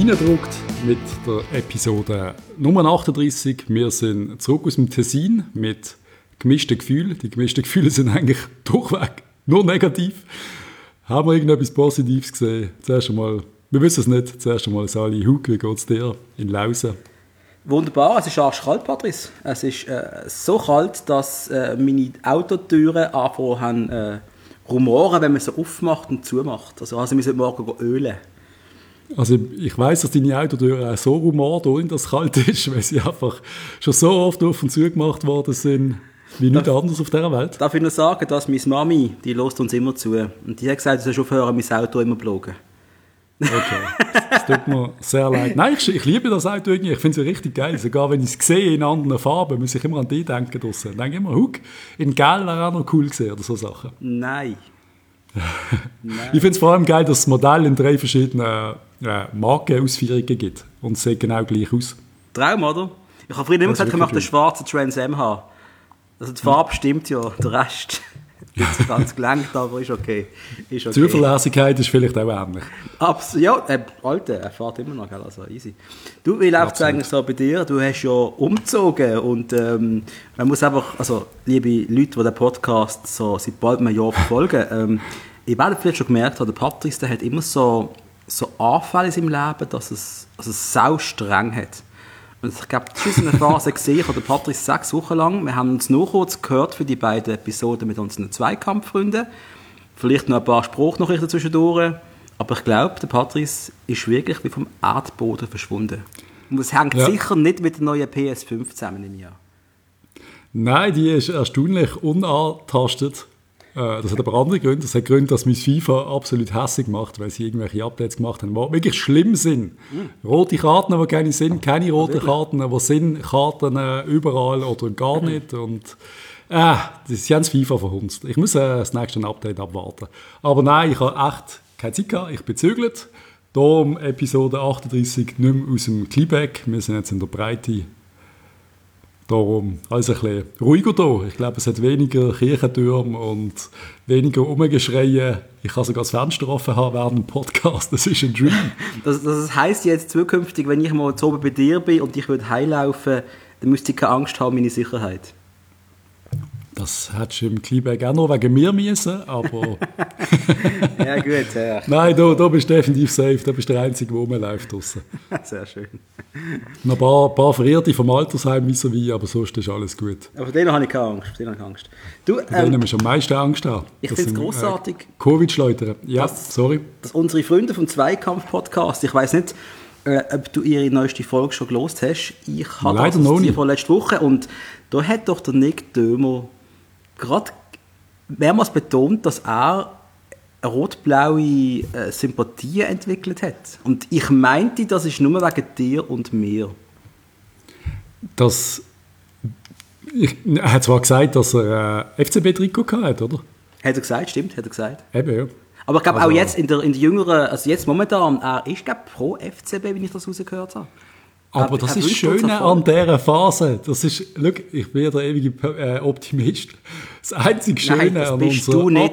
reingedruckt mit der Episode Nummer 38. Wir sind zurück aus dem Tessin mit gemischten Gefühlen. Die gemischten Gefühle sind eigentlich durchweg nur negativ. Haben wir irgendetwas Positives gesehen? Zuerst einmal, wir wissen es nicht, zuerst einmal Sali Hug, wie geht es dir in Lausen? Wunderbar, es ist arschkalt, Patrice. Es ist so kalt, dass meine Autotüren angefangen haben rumoren, wenn man sie aufmacht und zumacht. Also wir müssen morgen ölen. Also ich weiss, dass deine Autotüren auch so rumoren, ohne dass es kalt ist, weil sie einfach schon so oft auf und zu gemacht worden sind, wie nichts anderes auf dieser Welt. Darf ich nur sagen, dass meine Mami, die hört uns immer zu. Und die hat gesagt, du sollst aufhören, mein Auto immer zu bloggen. Okay, das tut mir sehr leid. Nein, ich liebe das Auto irgendwie. Ich finde es richtig geil. Sogar wenn ich es sehe in anderen Farben, muss ich immer an die denken draussen. Ich denke immer, Huck, in Gelb wäre auch noch cool gesehen oder so Sachen. Nein. Ich finde es vor allem geil, dass das Modell in 3 verschiedenen Markenausführungen gibt. Und es sieht genau gleich aus. Traum, oder? Ich habe früher immer gesagt, ich möchte einen schwarzen Trans M haben. Also die Farbe stimmt ja, der Rest nicht so ganz gelenkt, aber ist okay. Ist okay. Zuverlässigkeit ist vielleicht auch ähnlich. Ja, Alter, er fährt immer noch, gell? Also easy. Du, wie läuft es eigentlich so bei dir? Du hast ja umgezogen und man muss einfach, also liebe Leute, die den Podcast so seit bald einem Jahr verfolgen, ihr werdet vielleicht schon gemerkt haben, der Patrice, der hat immer so Anfälle in seinem Leben, dass es sau streng hat. Und ich glaube, das ist eine Phase gesehen, ich habe den Patrice 6 Wochen lang. Wir haben uns noch kurz gehört für die beiden Episoden mit unseren Zweikampffreunden. Vielleicht noch ein paar Spruchnachrichten zwischendurch. Aber ich glaube, der Patrice ist wirklich wie vom Erdboden verschwunden. Und es hängt sicher nicht mit der neuen PS5 zusammen im Jahr. Nein, die ist erstaunlich unangetastet. Das hat aber andere Gründe. Das hat Gründe, dass mein FIFA absolut hässlich macht, weil sie irgendwelche Updates gemacht haben, die wirklich schlimm sind. Rote Karten, die keine sind, keine roten Karten, die sind Karten überall oder gar nicht. Und sie haben das FIFA verhunzt. Ich muss das nächste Update abwarten. Aber nein, ich habe echt keine Zeit gehabt. Ich bin gezügelt. Darum Episode 38 nicht mehr aus dem Kleeback. Wir sind jetzt in der Breite. Darum alles ein bisschen ruhiger da. Ich glaube, es hat weniger Kirchentürme und weniger Rumgeschreien. Ich kann sogar das Fenster offen haben während dem Podcast. Das ist ein Dream. Das heisst jetzt zukünftig, wenn ich mal oben bei dir bin und ich würde heimlaufen, dann müsste ich keine Angst haben, meine Sicherheit. Das hättest du im Kleeback auch noch wegen mir müssen, aber... Ja gut, ja. Nein, da bist du definitiv safe. Da bist du der Einzige, der rumläuft draussen. Sehr schön. Noch ein paar Verirrte vom Altersheim vis-à-vis, aber sonst ist alles gut. Aber von denen habe ich keine Angst. Du, von denen haben wir schon am meisten Angst haben. Ich finde es grossartig. Covid-Schleudern. Ja, sorry. Dass unsere Freunde vom Zweikampf-Podcast, ich weiss nicht, ob du ihre neueste Folge schon gelost hast. Ich habe das die von letzter Woche und da hat doch der Nick Dömer gerade mehrmals betont, dass er rot-blaue Sympathien entwickelt hat. Und ich meinte, das ist nur wegen dir und mir. Er hat zwar gesagt, dass er FCB-Trikot hatte, oder? Hat er gesagt, stimmt, hat er gesagt. Eben, ja. Aber ich glaube auch jetzt in der jüngeren, also jetzt momentan, er ist glaube pro FCB, wenn ich das rausgehört habe. Aber das ist das Schöne an dieser Phase. Das ist, schau, ich bin der ewige Optimist. Das einzige Schöne an unserer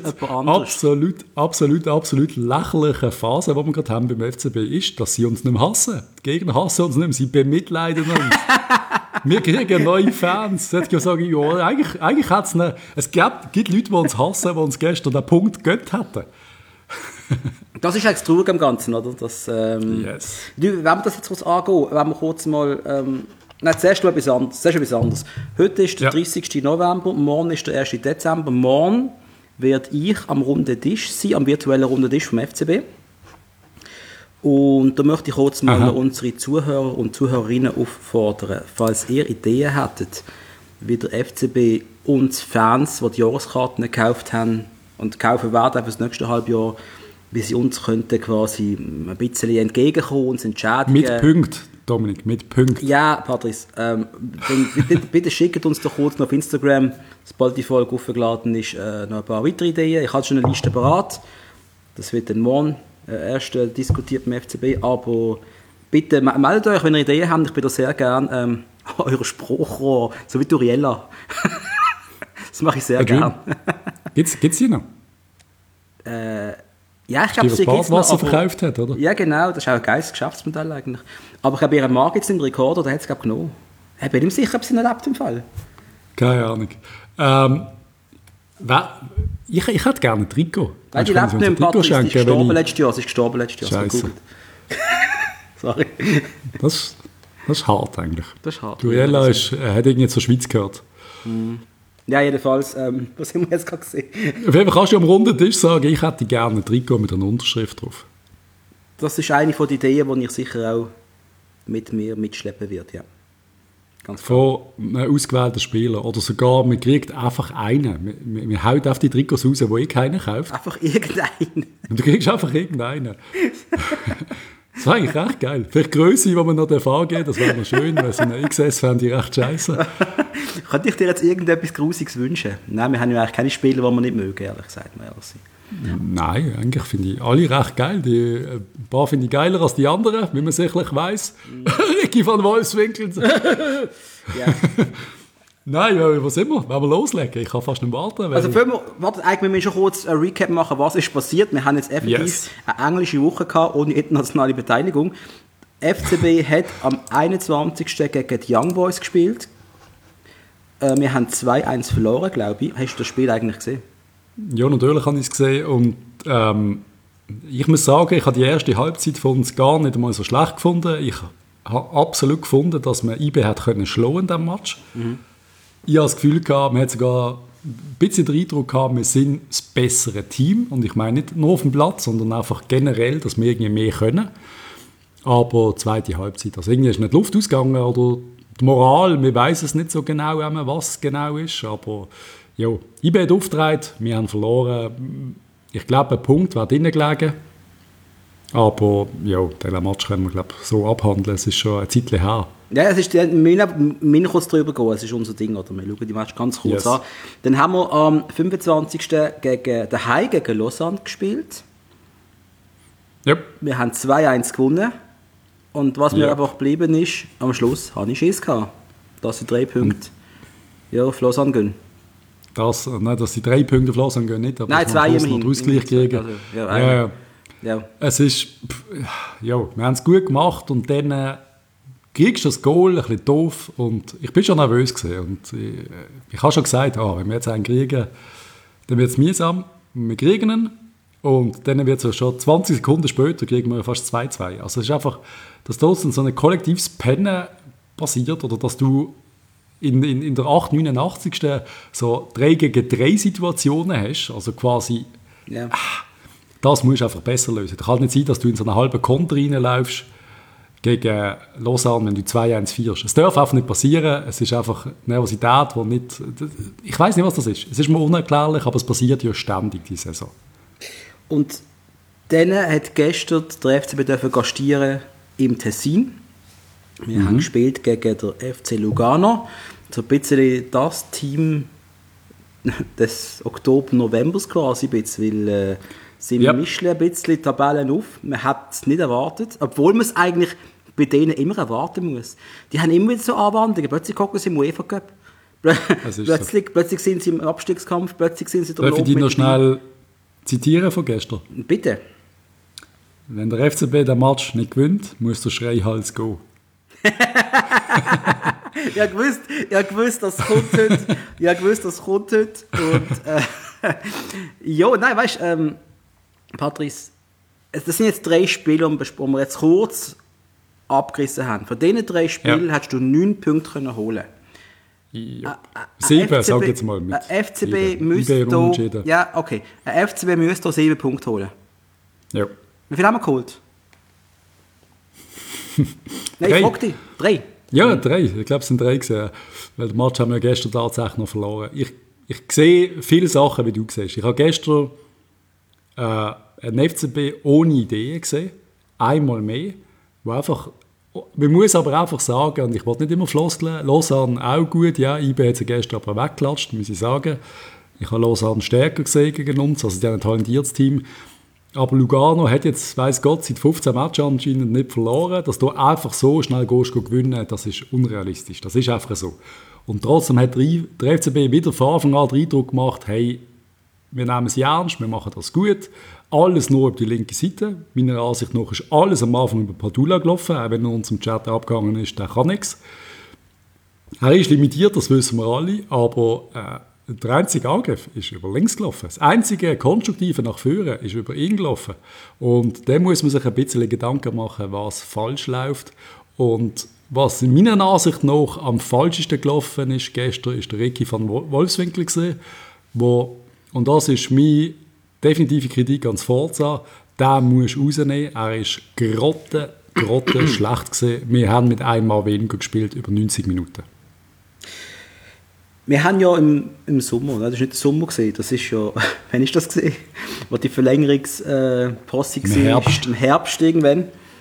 absolut lächerlichen Phase, die wir gerade haben beim FCB, ist, dass sie uns nicht mehr hassen. Die Gegner hassen uns nicht mehr, sie bemitleiden uns. Wir kriegen neue Fans. Jetzt kann ich sagen, ja, eigentlich hat's es gibt Leute, die uns hassen, die uns gestern den Punkt gegönnt hätten. Das ist eigentlich das Traurige am Ganzen, oder? Yes. Wenn wir das jetzt kurz angehen, wenn wir kurz mal... zuerst etwas anderes. Heute ist der 30. November, morgen ist der 1. Dezember. Morgen werde ich am runden Tisch sein, am virtuellen runden Tisch vom FCB. Und da möchte ich kurz mal unsere Zuhörer und Zuhörerinnen auffordern, falls ihr Ideen hättet, wie der FCB uns Fans, die Jahreskarten gekauft haben und kaufen werden für das nächste Halbjahr, wie sie uns könnten quasi ein bisschen entgegenkommen, uns entschädigen. Mit Punkten, Dominik, mit Punkten. Ja, Patrice, bitte schickt uns doch kurz noch auf Instagram, sobald die Folge aufgeladen ist, noch ein paar weitere Ideen. Ich habe schon eine Liste parat. Das wird dann morgen erst diskutiert beim FCB, aber bitte meldet euch, wenn ihr Ideen habt. Ich bin da sehr gerne euer Spruchrohr, so wie Turiella. Das mache ich sehr gerne. Gibt's die noch? Ja, ich glaube, das Badwasser verkauft hat, oder? Ja, genau, das ist auch ein geiles Geschäftsmodell eigentlich. Aber ich glaube, ihren Mann gibt es im Rekorder, der hat es, glaube ich, genommen. Ich bin ihm sicher, ob sie noch lebt im Fall. Keine Ahnung. Ich hätte gerne ein Trikot. Nein, die lebt nicht im Patrick, sie ist gestorben letztes Jahr. Sie ist gestorben letztes Jahr. Scheiße. Sorry. Das ist hart eigentlich. Das ist hart. Duriella hat irgendwie zur Schweiz gehört. Ja, jedenfalls, was haben wir jetzt gerade gesehen? Auf jeden Fall kannst du am runden Tisch sagen, ich hätte gerne ein Trikot mit einer Unterschrift drauf. Das ist eine von den Ideen, die ich sicher auch mit mir mitschleppen werde, ja. Ganz von einem ausgewählten Spieler. Oder sogar, man kriegt einfach einen. Wir hauen auf die Trikots raus, wo keiner kauft. Einfach irgendeinen. Und du kriegst einfach irgendeinen. Das wäre eigentlich recht geil. Vielleicht Grösse, die man noch angeben darf, das wäre noch schön, weil so eine XS fände ich recht scheiße. Könnte ich dir jetzt irgendetwas Grusiges wünschen? Nein, wir haben ja eigentlich keine Spieler, die wir nicht mögen, ehrlich gesagt. Nein, eigentlich finde ich alle recht geil. Ein paar finde ich geiler als die anderen, wie man sicherlich weiss. Ricky van Wolfswinkel. Ja. Nein, was sind wir? Wollen wir loslegen? Ich kann fast nicht warten. Also wir müssen schon kurz ein Recap machen, was ist passiert. Wir haben jetzt effektiv eine englische Woche gehabt, ohne internationale Beteiligung. FCB hat am 21. gegen die Young Boys gespielt. Wir haben 2-1 verloren, glaube ich. Hast du das Spiel eigentlich gesehen? Ja, natürlich habe ich es gesehen. Und ich muss sagen, ich habe die erste Halbzeit von uns gar nicht einmal so schlecht gefunden. Ich habe absolut gefunden, dass man IB hat können schlagen in diesem Match. Ich habe das Gefühl gehabt, man hat sogar ein bisschen den Eindruck gehabt, wir sind das bessere Team. Und ich meine nicht nur auf dem Platz, sondern einfach generell, dass wir irgendwie mehr können. Aber zweite Halbzeit, also irgendwie ist nicht die Luft ausgegangen oder die Moral, wir wissen es nicht so genau, was genau ist. Aber ja, IB hat aufgetragen, wir haben verloren. Ich glaube, ein Punkt wäre drinnen gelegen. Aber ja, diesen Match können wir glaube so abhandeln. Es ist schon eine Zeit her. Ja, es ist, wir müssen kurz drüber gehen, es ist unser Ding. Oder? Wir schauen die Match ganz kurz an. Dann haben wir am 25. daheim gegen Lausanne gespielt. Yep. Wir haben 2-1 gewonnen. Und was mir einfach geblieben ist, am Schluss habe ich Schiss gehabt, dass sie 3 Punkte auf Lausanne gehen. Dass die 3 Punkte auf Lausanne gehen nicht, aber nein, 2 immerhin. Noch Ausgleich kriegen. Also, ja. Es ist, wir haben es gut gemacht und dann kriegst du das Goal, ein bisschen doof und ich bin schon nervös gewesen. Und ich habe schon gesagt, wenn wir jetzt einen kriegen, dann wird es mühsam. Wir kriegen ihn und dann wird es schon 20 Sekunden später kriegen wir fast 2-2. Also es ist einfach, dass da so ein kollektives Pennen passiert oder dass du in der 89. so 3 gegen 3 Situationen hast, also quasi das musst du einfach besser lösen. Es kann nicht sein, dass du in so einen halben Konter reinläufst gegen Lausanne, wenn du 2-1 führst. Es darf einfach nicht passieren. Es ist einfach Nervosität, die nicht... Ich weiß nicht, was das ist. Es ist mir unerklärlich, aber es passiert ja ständig diese Saison. Und dann hat gestern der FCB dürfen gastieren im Tessin. Wir haben gespielt gegen den FC Lugano. So ein bisschen das Team des Oktober-Novembers quasi, weil sie mischen ein bisschen die Tabellen auf. Man hat es nicht erwartet, obwohl man es eigentlich bei denen immer erwarten muss. Die haben immer wieder so Anwandlungen. Plötzlich gucken sie im UEFA Cup. Plötzlich sind sie im Abstiegskampf, plötzlich sind sie der Darf ich dich noch schnell zitieren von gestern? Bitte. Wenn der FCB den Match nicht gewinnt, muss der Schreihals gehen. Ich habe gewusst, das kommt heute. Und, weißt du, Patrice, das sind jetzt 3 Spiele, die wir jetzt kurz abgerissen haben. Von diesen 3 Spielen hättest du 9 Punkte können holen. Ja. 7, sag jetzt mal mit. Ein FCB müsste Ein FCB müsste 7 Punkte holen. Ja. Wie viel haben wir geholt? Nein, ich frage dich. 3? Ja, 3. Ich glaube, es sind 3 gewesen. Weil den Match haben wir gestern tatsächlich noch verloren. Ich sehe viele Sachen, wie du siehst. Ich habe gestern einen FCB ohne Ideen gesehen. Einmal mehr. Wo einfach, man muss aber einfach sagen, und ich wollte nicht immer floskeln, Lausanne auch gut. Ja, IB hat sie gestern aber weggelatscht, muss ich sagen. Ich habe Lausanne stärker gesehen gegen uns. Also die haben ein talentiertes Team. Aber Lugano hat jetzt, weiss Gott, seit 15 Matches anscheinend nicht verloren. Dass du einfach so schnell gewinnen, das ist unrealistisch. Das ist einfach so. Und trotzdem hat der FCB wieder von Anfang an den Eindruck gemacht, hey, wir nehmen es ernst, wir machen das gut. Alles nur auf die linke Seite. Meiner Ansicht nach ist alles am Anfang über Padula gelaufen, auch wenn er uns im Chat abgegangen ist, der kann nichts. Er ist limitiert, das wissen wir alle, aber der einzige Angriff ist über links gelaufen. Das einzige Konstruktive nach vorne ist über ihn gelaufen. Und da muss man sich ein bisschen Gedanken machen, was falsch läuft. Und was in meiner Ansicht nach am falschesten gelaufen ist, gestern ist der Ricky van Wolfswinkel gesehen, und das ist meine definitive Kritik ans Forza, den musst du rausnehmen. Er ist grotte schlecht gesehen. Wir haben mit einem Mal weniger gespielt, über 90 Minuten. Wir haben ja im Sommer, das ist nicht der Sommer gesehen, das ist ja, wann ist das gesehen? Wo die Verlängerungsposse war, im Herbst irgendwann,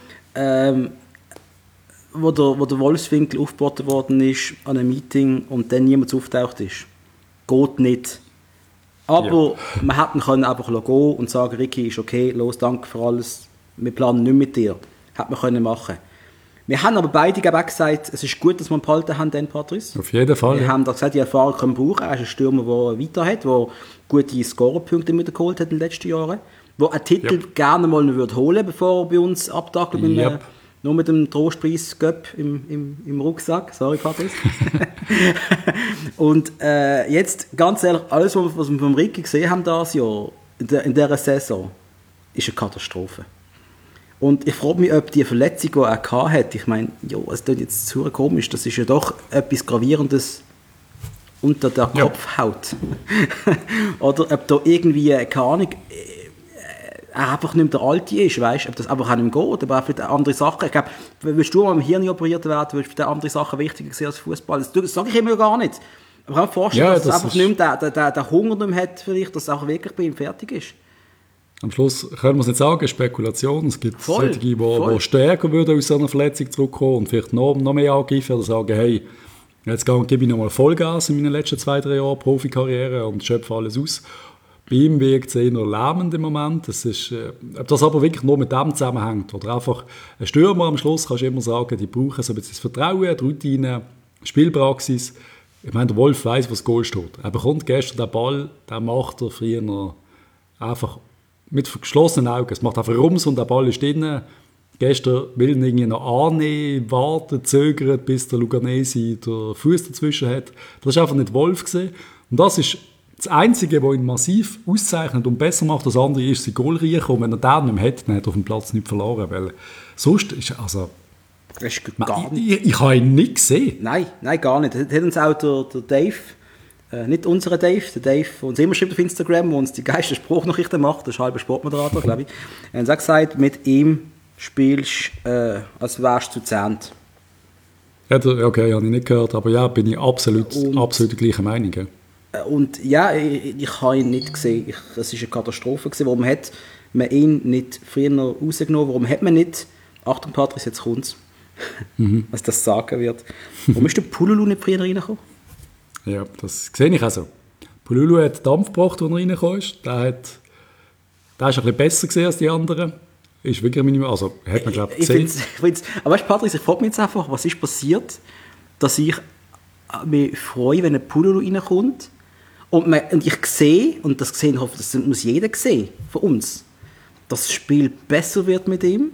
wo der Wolfswinkel aufgeboten worden ist an einem Meeting und dann niemand auftaucht ist. Geht nicht. Aber man hätte ihn einfach gehen und sagen, Ricky, ist okay, los, danke für alles, wir planen nicht mit dir. Hätte man können machen. Wir haben aber beide gesagt, es ist gut, dass wir ihn behalten haben, den Patrice. Auf jeden Fall. Wir haben da gesagt, die Erfahrung können wir brauchen. Er ist ein Stürmer, der weiter hat, der gute Scorerpunkte wieder geholt hat in den letzten Jahren, der einen Titel gerne mal holen würde, bevor er bei uns abtackelt. Nur mit dem Trostpreis Göpp im Rucksack. Sorry, Patrice. Und jetzt, ganz ehrlich, alles, was wir vom Ricky gesehen haben dieses Jahr, in dieser Saison, ist eine Katastrophe. Und ich frage mich, ob die Verletzung, die er hatte, ich meine, es klingt jetzt zu komisch, das ist ja doch etwas Gravierendes unter der Kopfhaut. Oder ob da irgendwie, keine Ahnung, er einfach nicht mehr der Alte ist, weißt, ob das einfach auch nicht mehr geht, aber auch für andere Sachen. Ich glaube, willst du mal im Hirn operiert werden, willst du andere Sachen wichtiger sehen als Fußball? Das sage ich immer gar nicht. Aber ich kann mir vorstellen, dass es einfach nicht mehr der Hunger nicht mehr hat, vielleicht, dass es auch wirklich bei ihm fertig ist. Am Schluss können wir es nicht sagen, Spekulation. Es gibt solche, die stärker würden aus so einer Verletzung zurückkommen und vielleicht noch mehr angreifen oder sagen, hey, jetzt gebe ich nochmal Vollgas in meinen letzten 2-3 Jahren Profikarriere und schöpfe alles aus. Bei ihm wirkt es eher lähmend im Moment. Ob das aber wirklich nur mit dem zusammenhängt, oder einfach ein Stürmer am Schluss, kannst du immer sagen, die brauchen so ein bisschen das Vertrauen, die Routine, Spielpraxis. Ich meine, der Wolf weiss, was Goal steht. Er bekommt gestern den Ball, den macht er früher einfach mit geschlossenen Augen. Es macht einfach Rums und der Ball ist drin. Gestern will ihn irgendwie noch annehmen, warten, zögern, bis der Luganesi den Fuß dazwischen hat. Das war einfach nicht Wolf gewesen. Und das ist das Einzige, was ihn massiv auszeichnet und besser macht als andere, ist sein Goalriechen. Und wenn er den nicht mehr hat, dann hat er auf dem Platz nicht verloren. Weil sonst ist ich habe ihn nicht gesehen. Nein, gar nicht. Das hat uns auch der Dave, nicht unser Dave, der Dave, der uns immer schreibt auf Instagram, der uns die geilsten Spruchnachrichten macht, das ist halber Sportmoderator, glaube ich. Er hat gesagt, mit ihm spielst du, als wärst du zu 10. Okay, habe ich nicht gehört, aber ja, bin ich absolut der gleichen Meinung. Ja. Und ja, ich habe ihn nicht gesehen. Es war eine Katastrophe gewesen. Warum hat man ihn nicht früher rausgenommen? Warum hat man nicht, Achtung Patrice, jetzt kommt's, was das sagen wird. Warum ist der Pululu nicht früher reingekommen? Ja, das sehe ich also. Pululu hat Dampf gebracht, als er reingekommen ist. Der ist ein bisschen besser gesehen als die anderen. Ist wirklich Minimum, also hat man glaube ich gesehen. Aber weißt du, Patrice, ich frage mich jetzt einfach, was ist passiert, dass ich mich freue, wenn ein Pululu reinkommt und ich sehe, und das muss jeder sehen von uns, dass das Spiel besser wird mit ihm.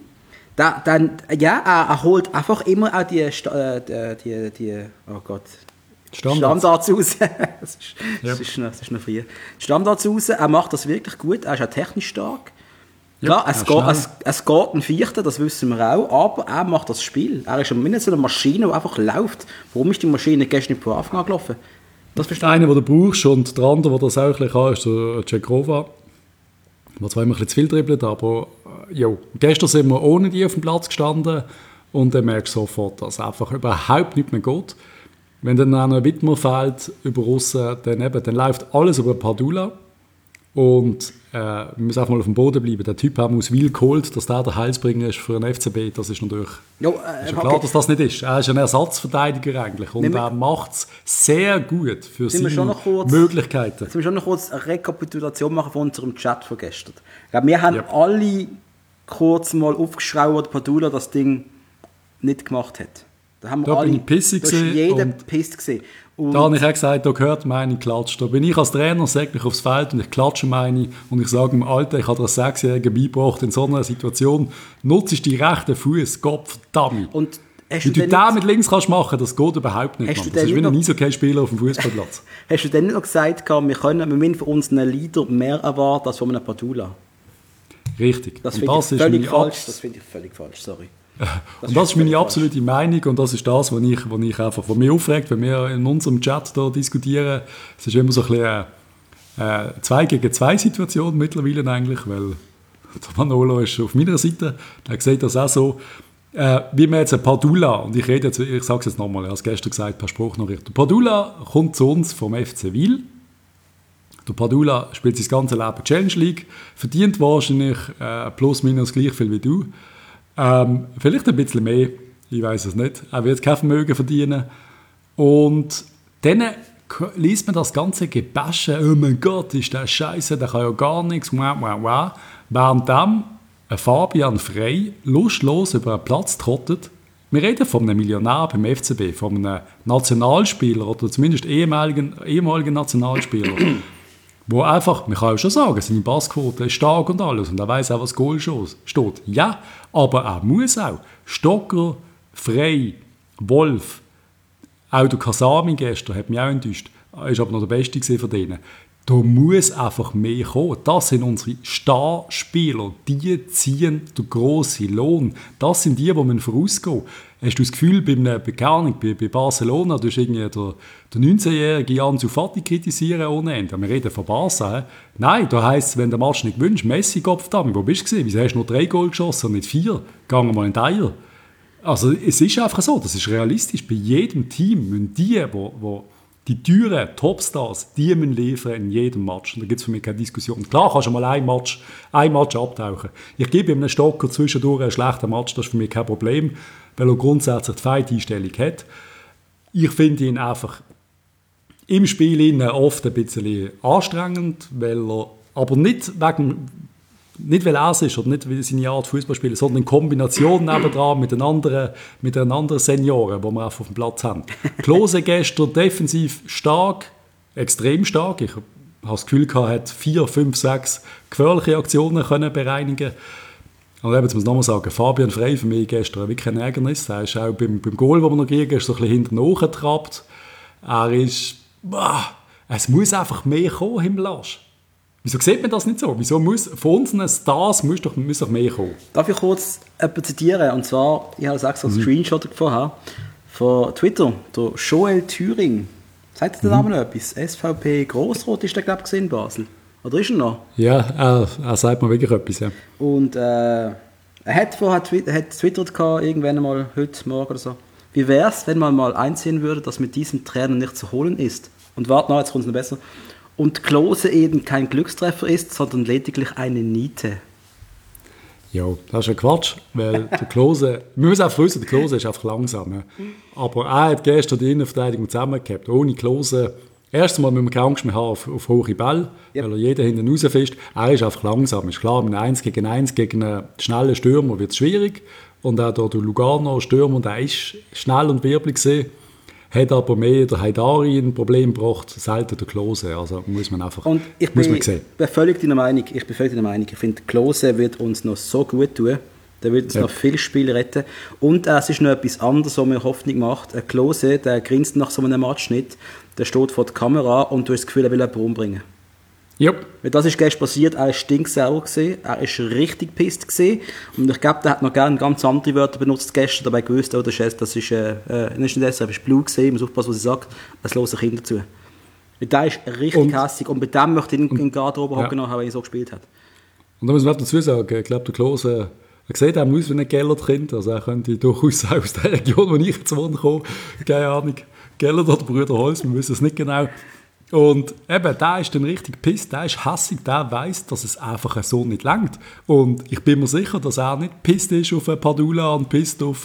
Er holt einfach immer auch die oh Gott, Standards raus. Das ist noch früh. Standards raus, er macht das wirklich gut, er ist auch technisch stark. Klar, es geht ein Vierter, das wissen wir auch, aber er macht das Spiel. Er ist mindestens eine Maschine, die einfach läuft. Warum ist die Maschine gestern nicht von Anfang an gelaufen? Das ist der eine, den du brauchst, und der andere, der das auch ein bisschen kann, ist der Cekrova. Der zwar immer ein bisschen zu viel dribbelt, aber gestern sind wir ohne die auf dem Platz gestanden und dann merkst du sofort, dass einfach überhaupt nichts mehr geht. Wenn dann noch ein Wittmer fehlt über Russen, dann läuft alles über Padula. Und wir müssen einfach mal auf dem Boden bleiben. Der Typ haben aus Wil geholt, dass der Heilsbringer ist für einen FCB. Das ist natürlich ist klar, dass das nicht ist. Er ist ein Ersatzverteidiger eigentlich. Und er macht es sehr gut für seine Möglichkeiten. Jetzt müssen wir schon noch kurz eine Rekapitulation machen von unserem Chat von gestern. Wir haben alle kurz mal aufgeschraubt, Padula das Ding nicht gemacht hat. Da haben wir alle, bin ich pissig gesehen. Jeder pisst gesehen. Da habe ich auch gesagt, da gehört meine klatscht. Da bin ich als Trainer, sage mich aufs Feld und ich klatsche meine und ich sage dem Alter, ich habe dir als 6-Jähriger beigebracht, in so einer Situation nutzt die rechten Fuß, Gott verdammt. Und wie du den mit links kannst machen, das geht überhaupt nicht. Das ist wie ein Eishockey-Spieler auf dem Fußballplatz. Hast du denn nicht noch gesagt, wir müssen von uns einen Leader mehr erwarten als von einem Padula? Richtig. Das finde ich völlig falsch. Das finde ich völlig falsch, sorry. Und das ist meine absolute Meinung und das ist das, was mich aufregt, wenn wir in unserem Chat da diskutieren. Es ist immer so ein bisschen 2-gegen-2 Situation mittlerweile eigentlich, weil der Manolo ist auf meiner Seite, der sieht das auch so. Wie wir jetzt ein Padula, und ich sage es jetzt nochmal, ich habe es gestern gesagt, per Spruchnachricht. Der Padula kommt zu uns vom FC Wil. Der Padula spielt sein ganzes Leben Challenge League, verdient wahrscheinlich plus minus gleich viel wie du. Vielleicht ein bisschen mehr, ich weiß es nicht. Er wird kein Vermögen verdienen. Und dann liest man das ganze Gebäsche, oh mein Gott, ist der Scheiße, der kann ja gar nichts, währenddem Fabian Frey lustlos über einen Platz trottet. Wir reden von einem Millionär beim FCB, von einem Nationalspieler oder zumindest ehemaligen Nationalspieler, wo einfach, man kann ja schon sagen, seine Passquote ist stark und alles und er weiss auch, was Goal steht. Ja, aber er muss auch. Stocker, Frey, Wolf, auch der Kasami gestern hat mich auch enttäuscht, ist aber noch der Beste von denen. Da muss einfach mehr kommen. Das sind unsere Starspieler. Die ziehen den grossen Lohn. Das sind die vorausgehen. Hast du das Gefühl, bei Barcelona, du hast irgendwie der 19-jährige Ansu Fati kritisieren ohne Ende. Wir reden von Barca. Nein, da heisst es, wenn der Match nicht gewünscht, Messi, Kopfdami, wo bist du gewesen? Wieso hast du nur 3 Goal geschossen und nicht 4? Gehen mal in die Eier. Also es ist einfach so, das ist realistisch. Bei jedem Team müssen die teuren Topstars, die müssen liefern in jedem Match. Und da gibt es für mich keine Diskussion. Klar kannst du mal ein Match abtauchen. Ich gebe ihm einen Stocker zwischendurch einen schlechten Match, das ist für mich kein Problem, weil er grundsätzlich die Fight-Einstellung hat. Ich finde ihn einfach im Spiel oft ein bisschen anstrengend, aber nicht weil er es ist oder nicht weil seine Art Fußball spielen, sondern in Kombination nebendran mit den anderen Senioren, die wir auf dem Platz haben. Klose gestern defensiv stark, extrem stark. Ich habe das Gefühl, er hat 4, 5, 6 gefährliche Aktionen können bereinigen. Und eben, jetzt muss ich nochmal sagen, Fabian Frey für mich gestern wirklich ein Ärgernis. Er ist auch beim Goal, das wir noch kriegen, ist so ein bisschen hinten hochgetrappt. Es muss einfach mehr kommen im Lasch. Wieso sieht man das nicht so? Wieso muss von unseren Stars muss doch mehr kommen? Darf ich kurz jemanden zitieren? Und zwar, ich habe extra einen Screenshot gefunden von Twitter. Der Joel Thüring. Sagt der Name noch etwas? SVP Grossrot ist der, glaube ich, in Basel. Oder ist er noch? Ja, er sagt mir wirklich etwas, ja. Und er hat getwittert irgendwann mal, heute Morgen oder so. Wie wäre es, wenn man mal einsehen würde, dass mit diesem Trainer nicht zu holen ist? Und warte noch, jetzt kommt es noch besser. Und Klose eben kein Glückstreffer ist, sondern lediglich eine Niete. Ja, das ist ja Quatsch, weil der Klose, wir müssen auch wissen, der Klose ist einfach langsam. Ja. Aber er hat gestern die Innenverteidigung zusammengehabt. Ohne Klose, erstens mal müssen wir keine Angst mehr haben auf hohe Bälle, weil er jeden hinten rausfischt. Er ist einfach langsam, ist klar, mit einem 1 gegen 1 gegen einen schnellen Stürmer wird es schwierig. Und auch der Lugano Stürmer, der ist schnell und wirbelig gesehen. Hat aber mehr der Haidari ein Problem gebracht, selten der Klose. Also muss man einfach und ich bin völlig deiner Meinung. Ich finde, Klose wird uns noch so gut tun. Der wird uns noch viel Spiel retten. Und es ist noch etwas anderes, was mir Hoffnung macht. Ein Klose, der grinst nach so einem Match nicht. Der steht vor der Kamera und du hast das Gefühl, er will jemanden umbringen. Yep. Weil das ist gestern passiert, er war stinksauer gewesen, er war richtig pisst gewesen. Und ich glaube, der hat noch gerne ganz andere Wörter benutzt gestern, dabei gewusst, oh, das ist nicht das, er ist Blut gewesen, ich muss aufpassen, was ich sage, es hören Kinder zu. Weil der ist richtig hässig und bei dem möchte ich in den Garderobe hocken, weil er so gespielt hat. Und da muss man dazu sagen, ich glaube, der Klose, er sieht auch aus wie ein Gellert-Kind, also er könnte durchaus aus der Region, wo ich zu wohnen komme, keine Ahnung, Gellert oder Brüder Holz, wir wissen es nicht genau. Und eben, der ist dann richtig pisst, der ist hässig, der weiss, dass es einfach so nicht reicht. Und ich bin mir sicher, dass er nicht pisst ist auf Padula und pisst auf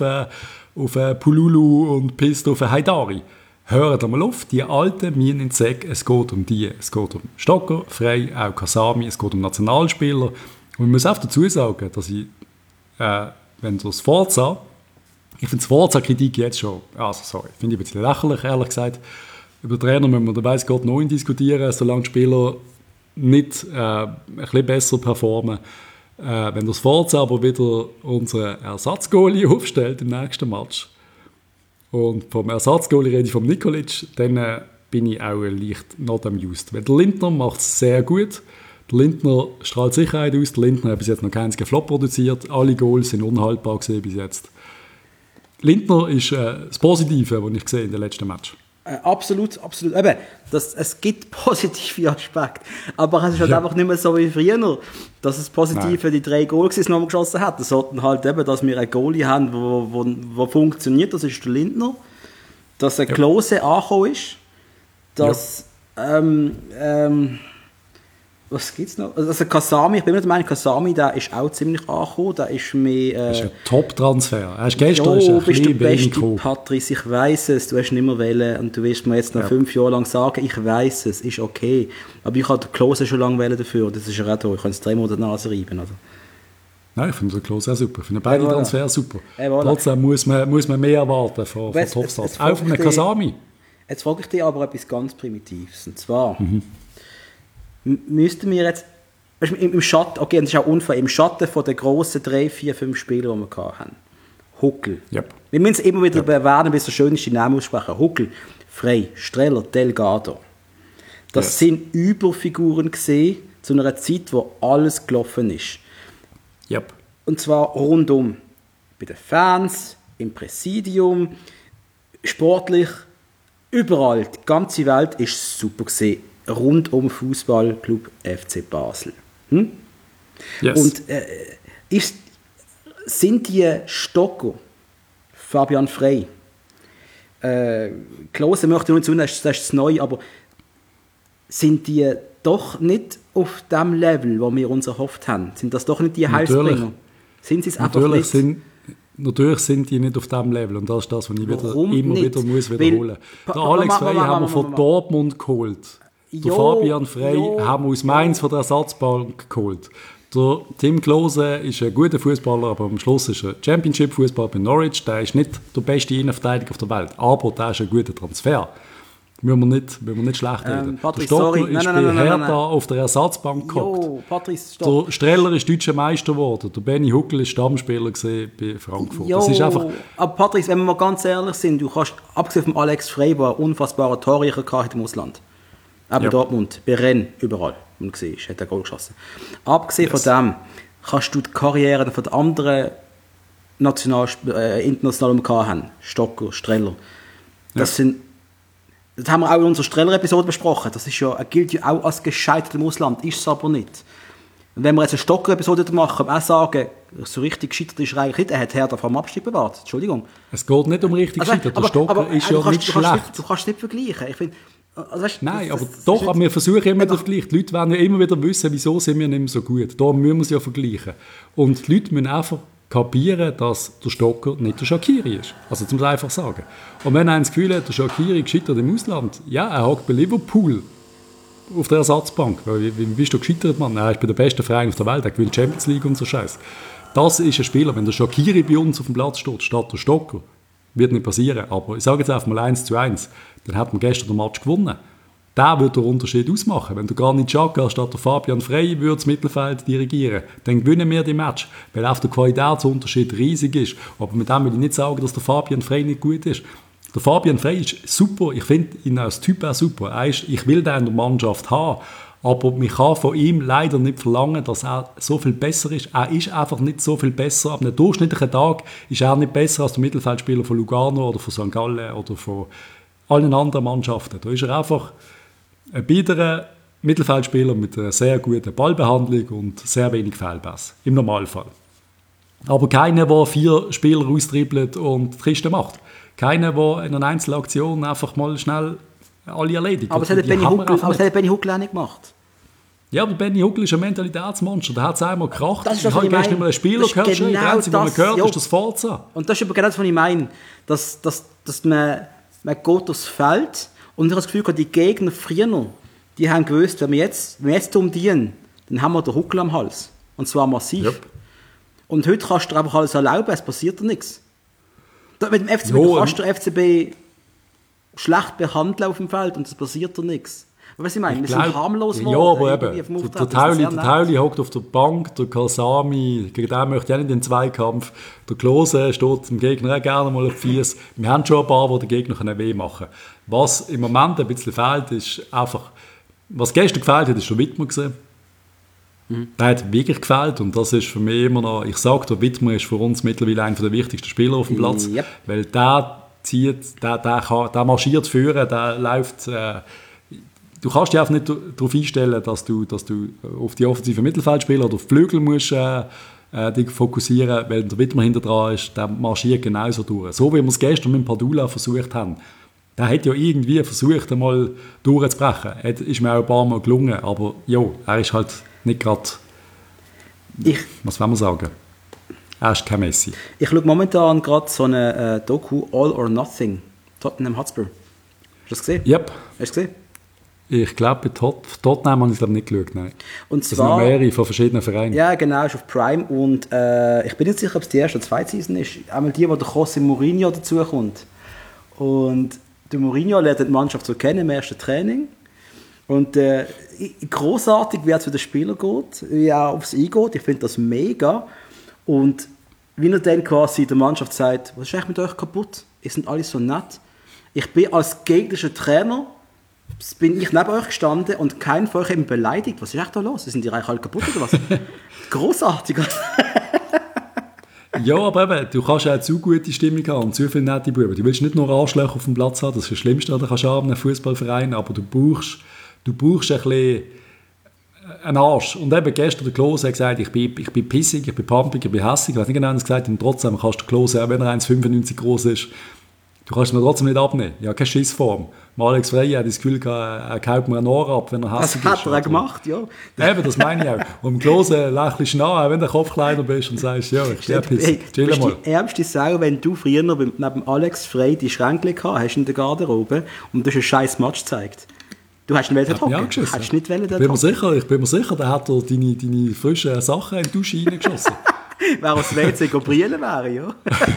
Pululu und pisst auf Haidari. Hört einmal auf, die Alten müssen in den Sack, es geht um die. Es geht um Stocker, Frey, auch Kasami, es geht um Nationalspieler. Und ich muss auch dazu sagen, dass ich, wenn das Forza, ich finde das Forza-Kritik jetzt schon, also sorry, finde ich ein bisschen lächerlich, ehrlich gesagt. über Trainer müssen wir, da weiss Gott, noch diskutieren, solange die Spieler nicht ein bisschen besser performen. Wenn das Forza aber wieder unseren Ersatzgoalie aufstellt im nächsten Match, und vom Ersatzgoalie rede ich vom Nikolic, dann bin ich auch leicht not amused. Weil der Lindner macht es sehr gut. Der Lindner strahlt Sicherheit aus. Der Lindner hat bis jetzt noch keinen Flop produziert. Alle Goals sind unhaltbar gewesen bis jetzt. Lindner ist das Positive, was ich gesehen in den letzten Match. Absolut, absolut. Eben, es gibt positive Aspekte, aber es ist halt einfach nicht mehr so wie früher, dass es positive die 3 Goals noch geschossen hat. Das sollten halt eben, dass wir einen Goalie haben, wo funktioniert, das ist der Lindner, dass ein Klose angekommen ist, dass was gibt's noch? Also Kasami, ich bin mir der Meinung, Kasami, der ist auch ziemlich angekommen, der ist mehr... das ist ein Top-Transfer. Gestern ist ein bist du der beste, gekommen. Patrice, ich weiss es, du hast nicht mehr wählen und du wirst mir jetzt noch 5 Jahre lang sagen, ich weiss es, ist okay. Aber ich habe den Klose schon lange wählen dafür, das ist ja auch da, ich kann es 3 Monate die Nase reiben, oder? Nein, ich finde den Klose auch super, ich finde beide Transfer super. Voilà. Trotzdem muss man mehr erwarten von Topstars. Auch von Kasami. Jetzt frage ich dich aber etwas ganz Primitives, und zwar... Müssten wir jetzt, im Schatten, okay, das ist auch unfair, im Schatten von den grossen 3, 4, 5 Spielern, die wir hatten, Huckel. Yep. Wir müssen es immer wieder bewerben, bis der schönste Name aussprechen. Huckel, Frey, Streller, Delgado. Das sind Überfiguren gesehen zu einer Zeit, wo alles gelaufen ist. Yep. Und zwar rundum. Bei den Fans, im Präsidium, sportlich, überall. Die ganze Welt ist super gesehen. Rund um Fußballclub FC Basel. Yes. Und sind die Stocker, Fabian Frey, Klose möchte ich nicht sagen, das ist das Neue, aber sind die doch nicht auf dem Level, wo wir uns erhofft haben? Sind das doch nicht die Heilsbringer? Sind sie es einfach nicht? Natürlich sind die nicht auf diesem Level und das ist das, was ich immer wieder muss wiederholen muss. Der Alex Frey haben wir von Dortmund geholt. Der Fabian Frey haben wir aus Mainz von der Ersatzbank geholt. Der Tim Klose ist ein guter Fußballer, aber am Schluss ist er Championship-Fußballer bei Norwich. Der ist nicht der beste Innenverteidiger auf der Welt, aber der ist ein guter Transfer. Müssen wir nicht schlecht reden. Der Stocker ist bei Hertha auf der Ersatzbank gehockt. Der Streller ist deutscher Meister geworden. Der Benny Huckel ist Stammspieler bei Frankfurt. Das ist einfach... Aber Patrice, wenn wir mal ganz ehrlich sind, du kannst, abgesehen vom Alex Frey, der einen unfassbaren Torjäger hatte im Ausland, aber Dortmund, bei Rennes, überall, wie man gesehen hat er Goal geschossen. Abgesehen von dem kannst du die Karrieren von den anderen internationalen haben. Stocker, Streller. Das haben wir auch in unserer Streller-Episode besprochen. Das gilt ja auch als gescheitert im Ausland, ist es aber nicht. Und wenn wir jetzt eine Stocker-Episode machen, können wir auch sagen, so richtig gescheitert ist er eigentlich nicht. Er hat Hertha vom Abstieg bewahrt. Entschuldigung. Es geht nicht um richtig gescheitert. Der Stocker ist ja nicht schlecht. Du kannst es nicht vergleichen. Ich finde... Nein, aber wir versuchen immer den Vergleich. Die Leute werden ja immer wieder wissen, wieso sind wir nicht mehr so gut. Da müssen wir es ja vergleichen. Und die Leute müssen einfach kapieren, dass der Stocker nicht der Shaqiri ist. Also, zum einfach sagen. Und wenn einer das Gefühl hat, der Shaqiri gescheitert im Ausland, ja, er hockt bei Liverpool auf der Ersatzbank. Wie bist du gescheitert, Mann? Er ist bei der besten Verein auf der Welt, er gewinnt Champions League und so Scheiß. Das ist ein Spieler, wenn der Shaqiri bei uns auf dem Platz steht, statt der Stocker, wird nicht passieren. Aber ich sage jetzt einfach mal 1:1. Dann hat man gestern den Match gewonnen. Der würde den Unterschied ausmachen. Wenn der Granit Xhaka statt der Fabian Frey würde das Mittelfeld dirigieren, dann gewinnen wir die Match, weil auch der Qualitätsunterschied riesig ist. Aber mit dem will ich nicht sagen, dass der Fabian Frey nicht gut ist. Der Fabian Frey ist super. Ich finde ihn als Typ auch super. Ich will den in der Mannschaft haben. Aber man kann von ihm leider nicht verlangen, dass er so viel besser ist. Er ist einfach nicht so viel besser. Ab einem durchschnittlichen Tag ist er nicht besser als der Mittelfeldspieler von Lugano oder von St. Gallen oder von allen anderen Mannschaften. Da ist er einfach ein biederer Mittelfeldspieler mit einer sehr guten Ballbehandlung und sehr wenig Fehlpass. Im Normalfall. Aber keiner, der 4 Spieler austribbelt und die Kiste macht. Keiner, der in einer Einzelaktion einfach mal schnell alle erledigt. Aber das hat Benny Huckel auch nicht gemacht. Ja, aber Benny Huckel ist ein Mentalitätsmonster. Der hat es einmal gekracht. Ich habe gestern mal einen Spieler gehört. Genau der Einzige, den man gehört, ist das Forza. Und das ist aber genau das, was ich meine. Dass man geht aufs Feld und ich habe das Gefühl, die Gegner früher, die haben gewusst, wenn wir jetzt umdienen, dann haben wir den Huckel am Hals. Und zwar massiv. Yep. Und heute kannst du dir einfach alles erlauben, es passiert dir nichts. Mit dem FCB kannst du den FCB schlecht behandeln auf dem Feld und es passiert da nichts. Was ich meine, wir sind harmlos geworden. Ja, aber eben, der Tauli hockt auf der Bank, der Kasami, gegen den möchte ich auch nicht in den Zweikampf. Der Klose steht dem Gegner auch gerne mal auf die Füße. Wir haben schon ein paar, die den Gegner weh machen können. Was im Moment ein bisschen fehlt, ist einfach, was gestern gefehlt hat, ist der Wittmer gesehen. Der hat wirklich gefehlt und das ist für mich immer noch, ich sage, der Wittmer ist für uns mittlerweile einer der wichtigsten Spieler auf dem Platz, weil der zieht, der marschiert führen, der läuft. Du kannst dich einfach nicht darauf einstellen, dass du auf die offensiven Mittelfeldspieler oder auf die Flügel musst, dich fokussieren, weil der Wittmer hinter dran ist, der marschiert genauso durch. So wie wir es gestern mit Padula versucht haben. Der hat ja irgendwie versucht, einmal durchzubrechen. Ist mir auch ein paar Mal gelungen, aber ja, er ist halt nicht gerade, was will man sagen, er ist kein Messi. Ich schaue momentan gerade so eine Doku All or Nothing, Tottenham Hotspur. Hast du das gesehen? Yep. Hast du gesehen? Ich glaube, bei Tottenham habe ich es nicht geschaut, nein. Und das sind mehrere von verschiedenen Vereinen. Ja, genau, ist auf Prime. Und ich bin nicht sicher, ob es die erste oder zweite Season ist. Einmal die, wo der José Mourinho dazukommt. Und der Mourinho lernt die Mannschaft so kennen im ersten Training. Und großartig, wie er zu den Spielern geht, wie er aufs eingeht. Ich finde das mega. Und wie er dann quasi der Mannschaft sagt, was ist eigentlich mit euch kaputt? Ihr seid alle so nett. Ich bin als gegnerischer Trainer bin ich neben euch gestanden und kein von euch eben beleidigt. Was ist echt da los? Sind die Reiche alle kaputt oder was? Großartig. Ja, aber eben, du kannst auch zu gute Stimmung haben und zu viele nette Buben. Du willst nicht nur Arschlöcher auf dem Platz haben, das ist das Schlimmste, was du kannst haben in einem Fußballverein, aber du brauchst ein bisschen einen Arsch. Und eben gestern der Klose hat gesagt, ich bin pissig, ich bin pumpig, ich bin hässig. Ich weiß nicht genau, was er gesagt hat, und trotzdem kannst du den Klose, auch wenn er 1,95 groß ist, du kannst ihn trotzdem nicht abnehmen. Ja, keine Schissform. Alex Frey hat das Gefühl, er kaut mir ein Ohr ab, wenn er hässlich ist. Das hat er gemacht, ja. Eben, das meine ich auch. Und im Klose lächelst du nach, wenn du Kopf kleiner bist und sagst, ja, ich stehe pissig. Chill mal. Die ärmste Sau, wenn du früher neben Alex Frey die Schränke gehabt hast in der Garderobe und du hast einen scheiß Match gezeigt. Du hast ihn nicht hocken. Ich bin mir sicher, der hat deine frischen Sachen in die Dusche reingeschossen. Wer aus WC brillen wäre, ja.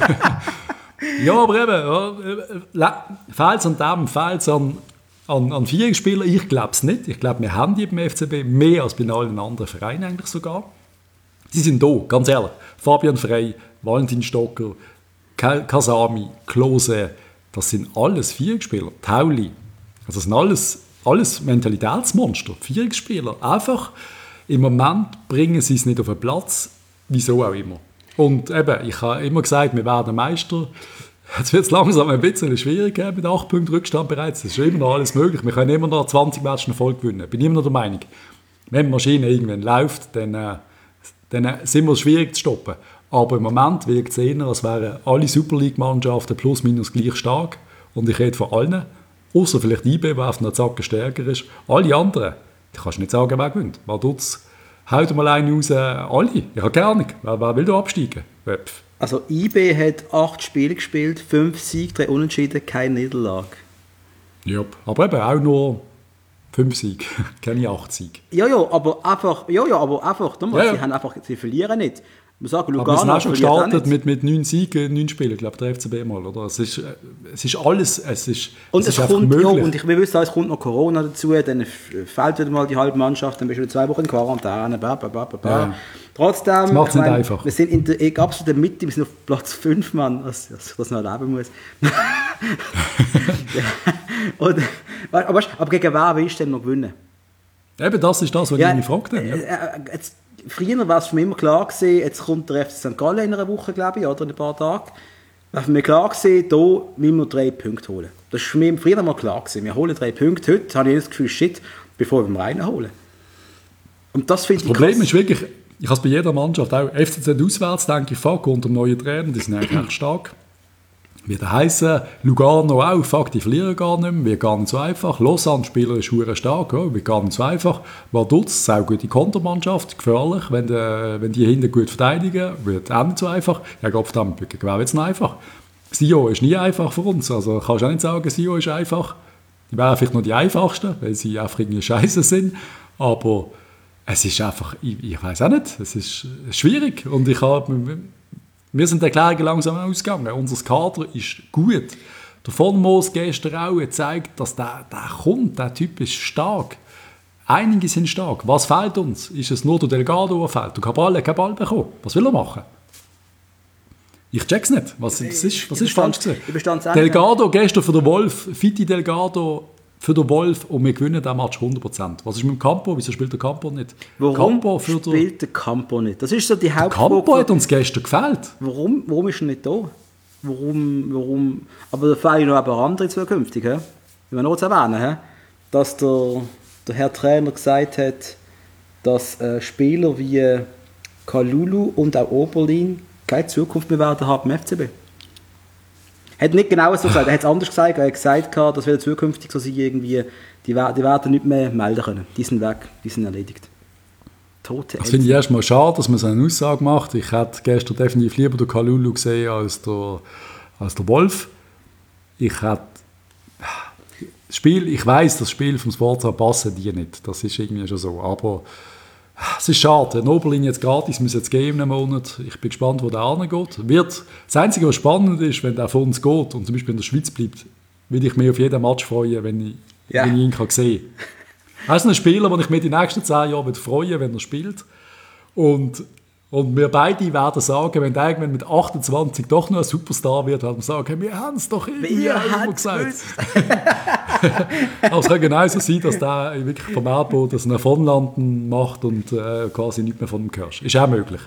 Ja, aber eben, fehlt es an dem, fehlt es an Viererspielern? Ich glaube es nicht. Ich glaube, wir haben die beim FCB mehr als bei allen anderen Vereinen eigentlich sogar. Die sind da, ganz ehrlich. Fabian Frey, Valentin Stocker, Kasami, Klose, das sind alles Viererspieler. Tauli, also das sind alles Mentalitätsmonster, Viererspieler. Einfach, im Moment bringen sie es nicht auf den Platz, wieso auch immer. Und eben, ich habe immer gesagt, wir werden Meister. Jetzt wird es langsam ein bisschen schwierig mit 8 Punkten Rückstand bereits. Das ist immer noch alles möglich. Wir können immer noch 20 Matches voll gewinnen. Bin immer noch der Meinung. Wenn die Maschine irgendwann läuft, dann sind wir schwierig zu stoppen. Aber im Moment wirkt es eher, als wären alle Super League-Mannschaften plus minus gleich stark. Und ich rede von allen. Außer vielleicht IB, der auf einer Zacke stärker ist. Alle anderen, du kannst nicht sagen, wer gewinnt. Weil dort haut mal einen raus, alle. Ich habe keine Ahnung. Wer will da absteigen? Also IB hat 8 Spiele gespielt, 5 Siege, 3 Unentschieden, keine Niederlage. Ja, aber eben auch nur 5 Siege, keine 8 Siege. Ja, aber einfach, sie verlieren nicht. Wir sagen, Lugano, aber wir sind auch schon gestartet mit 9 Siegen, 9 Spielen, glaube der FCB mal, oder? Es ist alles, und es kommt, möglich. Ja, und wir wissen, es kommt noch Corona dazu, dann fehlt wieder mal die halbe Mannschaft, dann bist du wieder 2 Wochen in Quarantäne, Ja. Trotzdem, das macht es nicht einfach. Wir sind in der absoluten Mitte, wir sind auf Platz 5, Mann, dass das noch erleben muss. Ja. Aber gegen wer willst du denn noch gewinnen? Eben, das ist das, was ich mich fragte. Ja. Früher war es für mich immer klar gewesen, jetzt kommt der FC St. Gallen in einer Woche, glaube ich, oder in ein paar Tagen. War für mich klar gewesen, hier müssen wir 3 Punkte holen. Das war für mich früher mal klar gewesen. Wir holen 3 Punkte. Heute habe ich das Gefühl, shit, bevor wir reinholen. Und das finde ich krass. Das Problem ist wirklich, ich habe es bei jeder Mannschaft, auch FCZ auswärts, denke ich, fuck, unter dem neuen Trainer, die sind eigentlich recht stark. Wird heißen, Lugano auch, fuck, die verlieren gar nicht mehr, wird gar nicht so einfach. Lausanne-Spieler ist verdammt stark, ja, wird gar nicht so einfach. Vaduz, sehr gute Kontermannschaft, gefährlich, wenn die hinten gut verteidigen, wird auch nicht so einfach. Ja, Gott verdammt, wäre jetzt noch einfach. Sio ist nie einfach für uns, also kannst du auch nicht sagen, Sio ist einfach. Die wären vielleicht noch die einfachsten, weil sie einfach irgendwie scheiße sind, aber es ist einfach, ich weiß auch nicht, es ist schwierig und wir sind die Erklärungen langsam ausgegangen. Unser Kader ist gut. Der von Moos gestern auch zeigt, dass der kommt, der Typ ist stark. Einige sind stark. Was fehlt uns? Ist es nur der Delgado, der fehlt? Der Cabral hat keinen Ball bekommen. Was will er machen? Ich check's nicht. Was ist falsch gewesen? Delgado gestern für den Wolf, Fiti Delgado für den Wolf und wir gewinnen den Match 100%. Was ist mit dem Campo? Wieso spielt der Campo nicht? Warum spielt der Campo nicht? Das ist so die Hauptfrage. Campo hat uns gestern gefällt. Warum ist er nicht da? Warum? Aber da fehlen noch aber andere zukünftig. He? Ich will noch erwähnen, dass der Herr Trainer gesagt hat, dass Spieler wie Kalulu und auch Oberlin keine Zukunft mehr werden haben im FCB. Er hat nicht genau so gesagt, er hat es anders gesagt. Er hat gesagt, dass wir zukünftig so sein, irgendwie, die werden nicht mehr melden können. Die sind weg, die sind erledigt. Tote Das finde ich erstmal schade, dass man so eine Aussage macht. Ich hätte gestern definitiv lieber den Kalulu gesehen als der Wolf. Ich weiss, das Spiel vom Sporza passen die nicht. Das ist irgendwie schon so. Aber es ist schade. Oberlin jetzt gratis, muss jetzt gehen in einem Monat. Ich bin gespannt, wo der angeht. Das Einzige, was spannend ist, wenn der von uns geht und zum Beispiel in der Schweiz bleibt, würde ich mich auf jeden Match freuen, wenn ich ihn sehen kann. Er ist ein Spieler, den ich mir die nächsten 10 Jahre freuen würde, wenn er spielt. Und wir beide werden sagen, wenn der irgendwann mit 28 doch noch ein Superstar wird, werden wir sagen, wir haben es doch irgendwie immer gesagt. Aber es kann genauso sein, dass der wirklich vom Erdboden ein Davonlanden macht und quasi nicht mehr von ihm hörst. Ist auch möglich.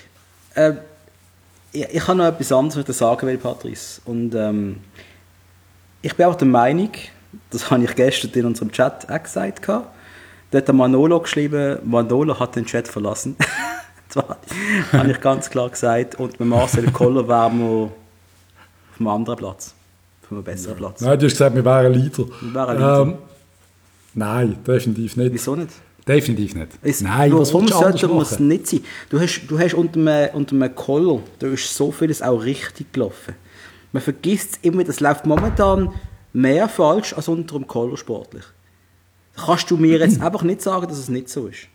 Ich habe noch etwas anderes, was ich sagen will, Patrice. Und ich bin auch der Meinung, das habe ich gestern in unserem Chat auch gesagt, da hat der Manolo geschrieben, Manolo hat den Chat verlassen. Das habe ich ganz klar gesagt. Und mit Marcel Koller wären wir auf einem anderen Platz. Auf einem besseren Platz. Nein, du hast gesagt, wir wären Leader. Nein, definitiv nicht. Wieso nicht? Definitiv nicht. Nein, warum sollte man es nicht sein? Du hast unter einem Koller, da ist so vieles auch richtig gelaufen. Man vergisst immer, das läuft momentan mehr falsch als unter dem Koller sportlich. Kannst du mir jetzt einfach nicht sagen, dass es nicht so ist?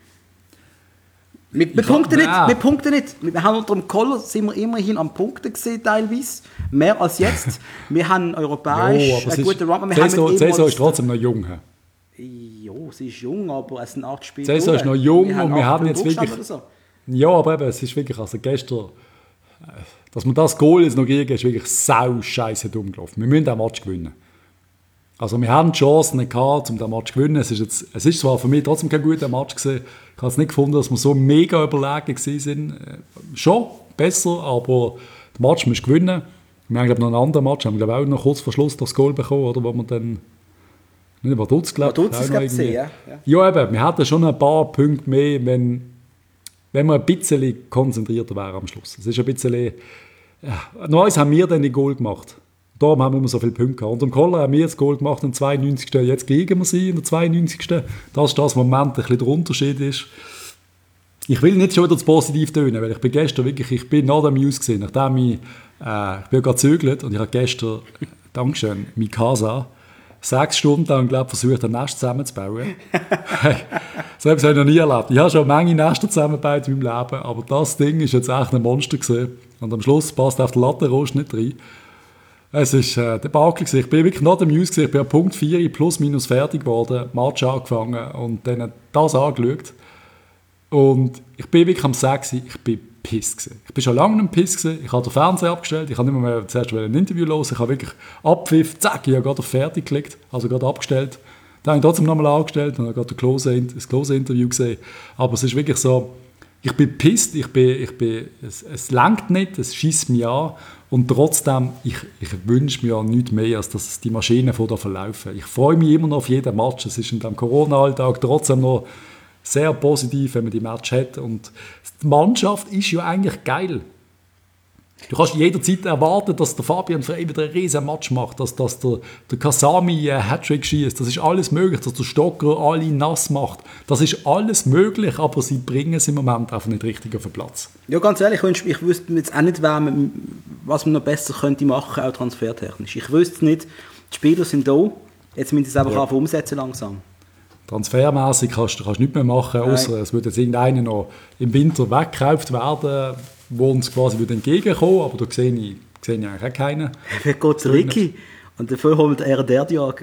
Wir punkten nicht. Wir haben unter dem Koller sind wir immerhin am Punkten gesehen, teilweise. Mehr als jetzt. Wir haben europäisch einen guten Run. Die Saison ist trotzdem noch jung. Ja, sie ist jung, aber es sind 8 Spiele. Die Saison ist noch jung und wir haben jetzt wirklich... So. Ja, aber eben, es ist wirklich, also gestern... Dass wir das Goal jetzt noch kriegen, ist wirklich sau-scheisse dumm gelaufen. Wir müssen den Match gewinnen. Also wir haben die Chancen gehabt, um den Match zu gewinnen. Es ist zwar für mich trotzdem kein guter Match gewesen. Ich habe es nicht gefunden, dass wir so mega überlegen waren. Schon besser, aber den Match müssen wir gewinnen. Wir haben, glaube ich, noch einen anderen Match. Wir haben, glaube ich, auch noch kurz vor Schluss das Goal bekommen, oder, wo wir dann... Nicht, war Dutz, glaube ich. Ja, eben. Wir hatten schon ein paar Punkte mehr, wenn wir ein bisschen konzentrierter wären am Schluss. Es ist ein bisschen... Noch eins haben wir dann die Goal gemacht. Darum haben wir so viele Punkte gehabt. Und im Koller haben wir das Goal gemacht am 92. Jetzt kriegen wir sie in der 92. Das ist das Moment, ein bisschen der Unterschied ist. Ich will nicht schon wieder zu positiv tönen, weil ich bin gestern wirklich, ich bin nach dem News gesehen, nachdem ich bin gerade gezögert und ich habe gestern, Dankeschön, Mikasa, 6 Stunden lang, glaube ich, versucht, ein Nest zusammenzubauen. So etwas habe ich noch nie erlebt. Ich habe schon eine Menge Nester zusammengebaut in meinem Leben, aber das Ding ist jetzt echt ein Monster gewesen. Und am Schluss passt auf den Lattenrost nicht rein. Es war der Bakel. Ich bin wirklich nach dem News gesehen. Ich bin an Punkt 4 plus minus fertig geworden, Match angefangen und dann das angeschaut. Und ich bin wirklich am 6. Ich bin piss gewesen. Ich bin schon lange nicht piss gewesen. Ich habe den Fernseher abgestellt. Ich habe nicht mehr zuerst ein Interview los. Ich habe wirklich abpfiff, zack, ich habe gerade auf fertig geklickt, also gerade abgestellt. Dann habe ich trotzdem nochmal angestellt und habe gerade das Close-Interview gesehen. Aber es ist wirklich so, ich bin pisst, es langt nicht, es schießt mich an. Und trotzdem, ich wünsche mir ja nichts mehr, als dass die Maschinen von da verlaufen. Ich freue mich immer noch auf jeden Match. Es ist in diesem Corona-Alltag trotzdem noch sehr positiv, wenn man die Match hat. Und die Mannschaft ist ja eigentlich geil. Du kannst jederzeit erwarten, dass der Fabian Frey wieder einen riesen Match macht, dass der Kasami einen Hattrick schießt. Das ist alles möglich, dass der Stocker alle nass macht. Das ist alles möglich, aber sie bringen es im Moment einfach nicht richtig auf den Platz. Ja, ganz ehrlich, ich wüsste jetzt auch nicht, was man noch besser könnte machen, auch transfertechnisch. Ich wüsste es nicht, die Spieler sind da, jetzt müssen sie es einfach umsetzen langsam. Transfermäßig kannst du nichts mehr machen, außer es würde jetzt irgendeiner noch im Winter weggekauft werden, wo uns quasi entgegenkommen, aber da sehe ich eigentlich auch keinen. Wie geht Ricky? Und dafür holt er der Diag.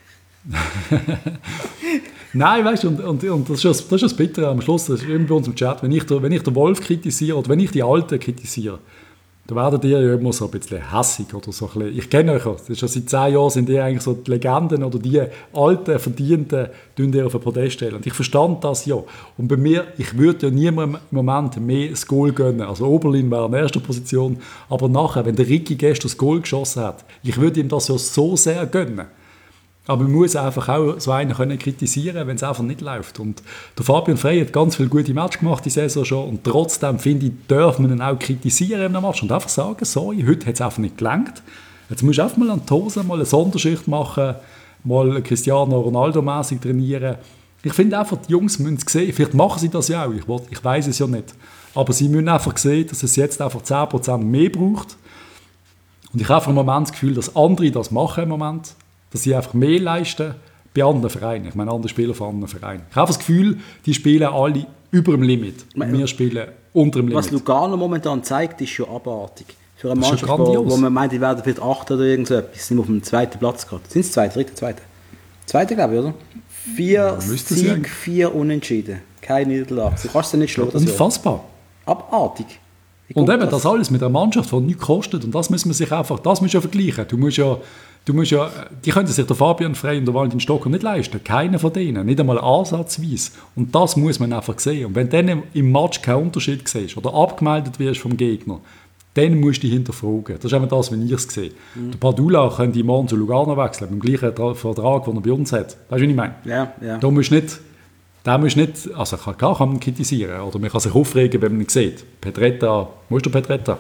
Nein, weißt du, und das ist das Bittere am Schluss, das ist immer bei uns im Chat, wenn ich den Wolf kritisiere oder wenn ich die Alten kritisiere, dann werdet ihr ja immer so ein bisschen hässig oder so ein bisschen. Ich kenne euch ja, das ist schon seit 10 Jahren sind ihr eigentlich so die Legenden oder die alten, verdienten, die ihr auf ein Podest stellen. Und ich verstand das ja. Und bei mir, ich würde ja niemandem im Moment mehr das Goal gönnen. Also Oberlin wäre in erster Position, aber nachher, wenn der Ricky gestern das Goal geschossen hat, ich würde ihm das ja so sehr gönnen. Aber man muss einfach auch so einen können kritisieren, wenn es einfach nicht läuft. Und der Fabian Frey hat ganz viele gute Matches gemacht, die Saison schon. Und trotzdem, finde ich, darf man ihn auch kritisieren in einem Match. Und einfach sagen, sorry, heute hat es einfach nicht gelangt. Jetzt musst du einfach mal an die Hose, mal eine Sonderschicht machen, mal Cristiano Ronaldo-mässig trainieren. Ich finde einfach, die Jungs müssen es sehen. Vielleicht machen sie das ja auch, ich weiß es ja nicht. Aber sie müssen einfach sehen, dass es jetzt einfach 10% mehr braucht. Und ich habe einfach im Moment das Gefühl, dass andere das machen im Moment. Dass sie einfach mehr leisten bei anderen Vereinen. Ich meine, andere Spieler von anderen Vereinen. Ich habe das Gefühl, die spielen alle über dem Limit. Wir spielen unter dem Limit. Was Lugano momentan zeigt, ist schon abartig. Für eine Mannschaft, wo man meint, die werden vielleicht 8 oder irgend so etwas, sind auf dem 2. Platz gerade. Sind es 2., 3., 2.? 2. glaube ich, oder? 4 Sieg, 4 Unentschieden. Keine Niederlage. Du kannst es nicht schlagen. Unfassbar. Abartig. Und eben das alles mit einer Mannschaft, die nichts kostet. Und das müssen wir sich einfach, das musst du ja vergleichen. Du musst ja, die können sich der Fabian Frey und der Valentin Stocker nicht leisten. Keiner von denen. Nicht einmal ansatzweise. Und das muss man einfach sehen. Und wenn du dann im Match keinen Unterschied siehst oder abgemeldet wirst vom Gegner, dann musst du dich hinterfragen. Das ist eben das, wenn ich es sehe. Der Padula könnte morgen zu Lugano wechseln, mit dem gleichen Vertrag, den er bei uns hat. Weißt du, was ich meine? Ja. Da musst du nicht, also klar kann man kritisieren, oder man kann sich aufregen, wenn man ihn sieht. Petretta, wo ist der Petretta?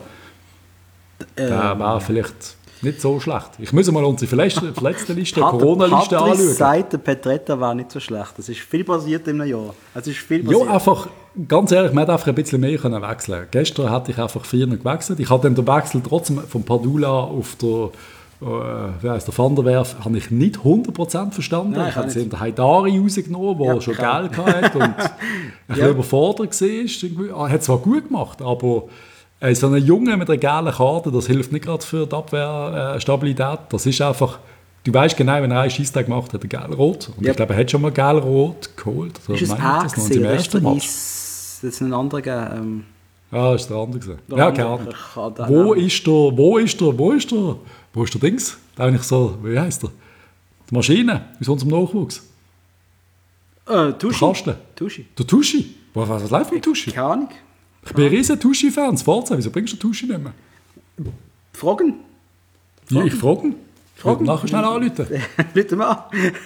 Der war vielleicht nicht so schlecht. Ich muss mal unsere Verletztenliste, Corona-Liste anschauen. Patrick sagt, der Petretta war nicht so schlecht. Es ist viel passiert in einem Jahr. Ja, einfach, ganz ehrlich, man hätte einfach ein bisschen mehr können wechseln. Gestern hatte ich einfach 4 gewechselt. Ich habe dann den Wechsel trotzdem von Padula auf der der Van der Werf habe ich nicht 100% verstanden. Nein, ich habe den Haidari rausgenommen, der schon Geld hatte und ein bisschen überfordert war. Er hat zwar gut gemacht, aber so ein Junge mit einer gelben Karte, das hilft nicht gerade für die Abwehrstabilität. Das ist einfach, du weißt genau, wenn er einen Scheisstag gemacht hat, er gelb-rot. Und ich glaube, er hat schon mal gelb-rot geholt. Ist es er gewesen? Das ist ein anderer gegeben. Ja, ist der andere. Ja, keine Ahnung. Wo ist der Dings? Da bin ich so, wie heisst der? Die Maschine aus unserem Nachwuchs. Tuschi. Der Tuschi? Was läuft mit Tuschi? Keine Ahnung. Ich bin ein riesen Tuschi-Fan. Wieso bringst du Tuschi nicht mehr? Fragen? Ja, ich frage. Ich will nachher schnell anrufen. Bitte mal.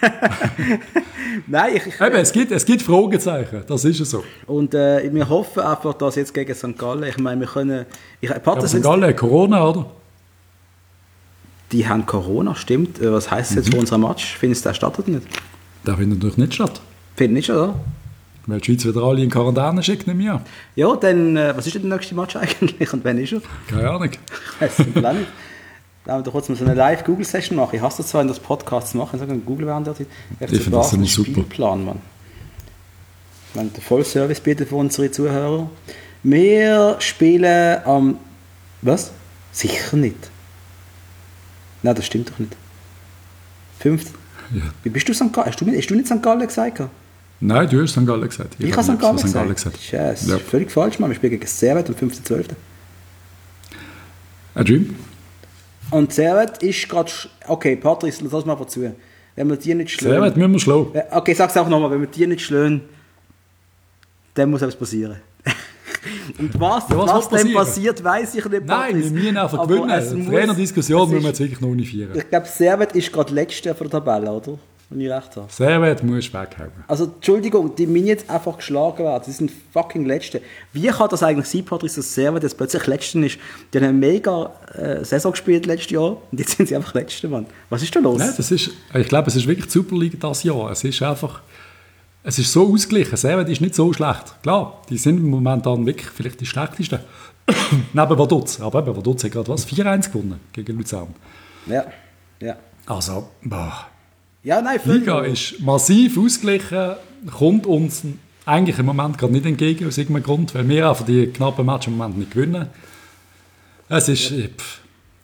Nein, eben, es gibt Fragezeichen, das ist es so. Und wir hoffen einfach, dass jetzt gegen St. Gallen, ich meine, wir können... St. Gallen, Corona, oder? Die haben Corona, stimmt. Was heisst das jetzt für unseren Match? Findest du, der statt oder nicht? Der findet natürlich nicht statt. Findet nicht statt, oder? Weil die Schweiz wieder alle in Quarantäne schickt, nicht mehr. Ja, dann, was ist denn der nächste Match eigentlich und wann ist er? Keine Ahnung. Ich weiß es nicht. Da haben wir doch kurz mal so eine Live-Google-Session machen. Ich hasse das zwar in das Podcast zu machen, sagen Google während der Zeit. Ich finde das immer super. Spielplan, Mann. Ich meine, der Vollservice bitte für unsere Zuhörer. Wir spielen am... Was? Sicher nicht. Nein, das stimmt doch nicht. 5. Ja. Wie bist du St. Gallen? Hast du nicht St. Gallen gesagt? Nein, du hast St. Gallen gesagt. Ich habe St. Gallen gesagt. Scheiße, ja. Völlig falsch, Mann. Wir spielen gegen Servet am 5.12. Ein Dream. Und Servet ist gerade... Okay, Patrick, lass mal einfach zu. Wenn wir die nicht schlagen... Servet müssen wir schlagen. Okay, sag's auch nochmal. Wenn wir die nicht schlagen, dann muss etwas passieren. Und was dann passiert, weiss ich nicht. Nein, wir müssen einfach gewinnen. Die Trainerdiskussion müssen wir jetzt wirklich noch unifizieren. Ich glaube, Servet ist gerade Letzte von der Tabelle, oder? Wenn ich recht habe. Servet muss weghauen. Also, Entschuldigung, die müssen jetzt einfach geschlagen werden. Die sind fucking Letzte. Wie kann das eigentlich sein, Patrick, dass Servet jetzt plötzlich Letzte ist? Die haben eine mega Saison gespielt letztes Jahr und jetzt sind sie einfach Letzte, Mann. Was ist da los? Nein, ich glaube, es ist wirklich die Superliga dieses Jahr. Es ist einfach... Es ist so ausgeglichen. Servet ist nicht so schlecht. Klar, die sind momentan wirklich vielleicht die schlechtesten. Neben Vaduz. Aber eben, Vaduz hat gerade 4-1 gewonnen gegen Luzern. Ja. Also, boah. Ja, nein, die Liga ist massiv ausgeglichen, kommt uns eigentlich im Moment gerade nicht entgegen, aus irgendeinem Grund, weil wir einfach die knappen Matches im Moment nicht gewinnen. Es ist...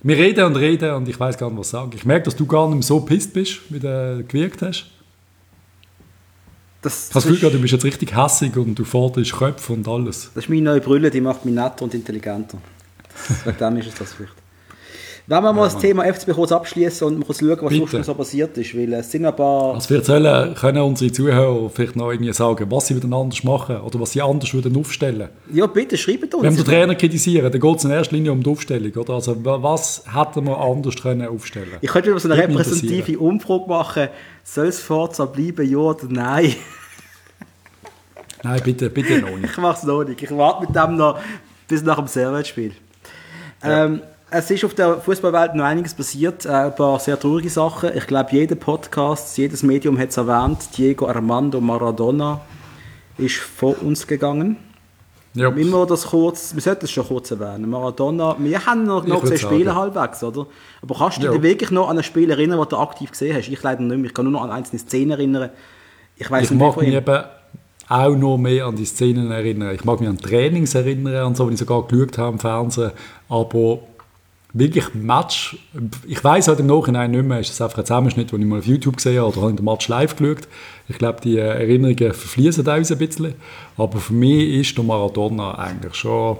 Wir reden und ich weiß gar nicht, was sagen. Ich merke, dass du gar nicht mehr so pisst bist, wie du gewirkt hast. Ich habe das Gefühl, du bist jetzt richtig hässig und du forderst Köpfe und alles. Das ist meine neue Brille, die macht mich netter und intelligenter. Wegen dem ist es das vielleicht. Wenn wir mal das Thema FCB kurz abschließen und mal schauen, was sonst noch so passiert ist, weil es sind ein paar... Also vielleicht können unsere Zuhörer vielleicht noch irgendwie sagen, was sie wieder anders machen oder was sie anders würden aufstellen. Ja, bitte, schreibt uns. Wenn wir den Trainer kritisieren, dann geht es in erster Linie um die Aufstellung, oder? Also was hätten wir anders können aufstellen? Ich könnte wieder so eine repräsentative Umfrage machen, soll es Forza bleiben, ja oder nein? Nein, bitte noch nicht. Ich mache es noch nicht. Ich warte mit dem noch bis nach dem Servetspiel. Ja. Es ist auf der Fußballwelt noch einiges passiert, ein paar sehr traurige Sachen. Ich glaube, jeder Podcast, jedes Medium hat es erwähnt. Diego Armando Maradona ist von uns gegangen. Ja. Immer das kurz, wir sollten es schon kurz erwähnen. Maradona, wir haben noch gesehen, Spiele halbwegs, oder? Aber kannst du dich wirklich noch an ein Spiel erinnern, das du aktiv gesehen hast? Ich leider nicht mehr. Ich kann nur noch an einzelne Szenen erinnern. Ich mag mich eben auch noch mehr an die Szenen erinnern. Ich mag mich an Trainings erinnern und so, wenn ich sogar geschaut habe im Fernsehen. Aber wirklich Match, ich weiss halt im Nachhinein nicht mehr, ist das einfach ein Zusammenschnitt, den ich mal auf YouTube gesehen habe oder habe ich den Match live geschaut. Ich glaube, die Erinnerungen verfließen uns ein bisschen. Aber für mich ist der Maradona eigentlich schon,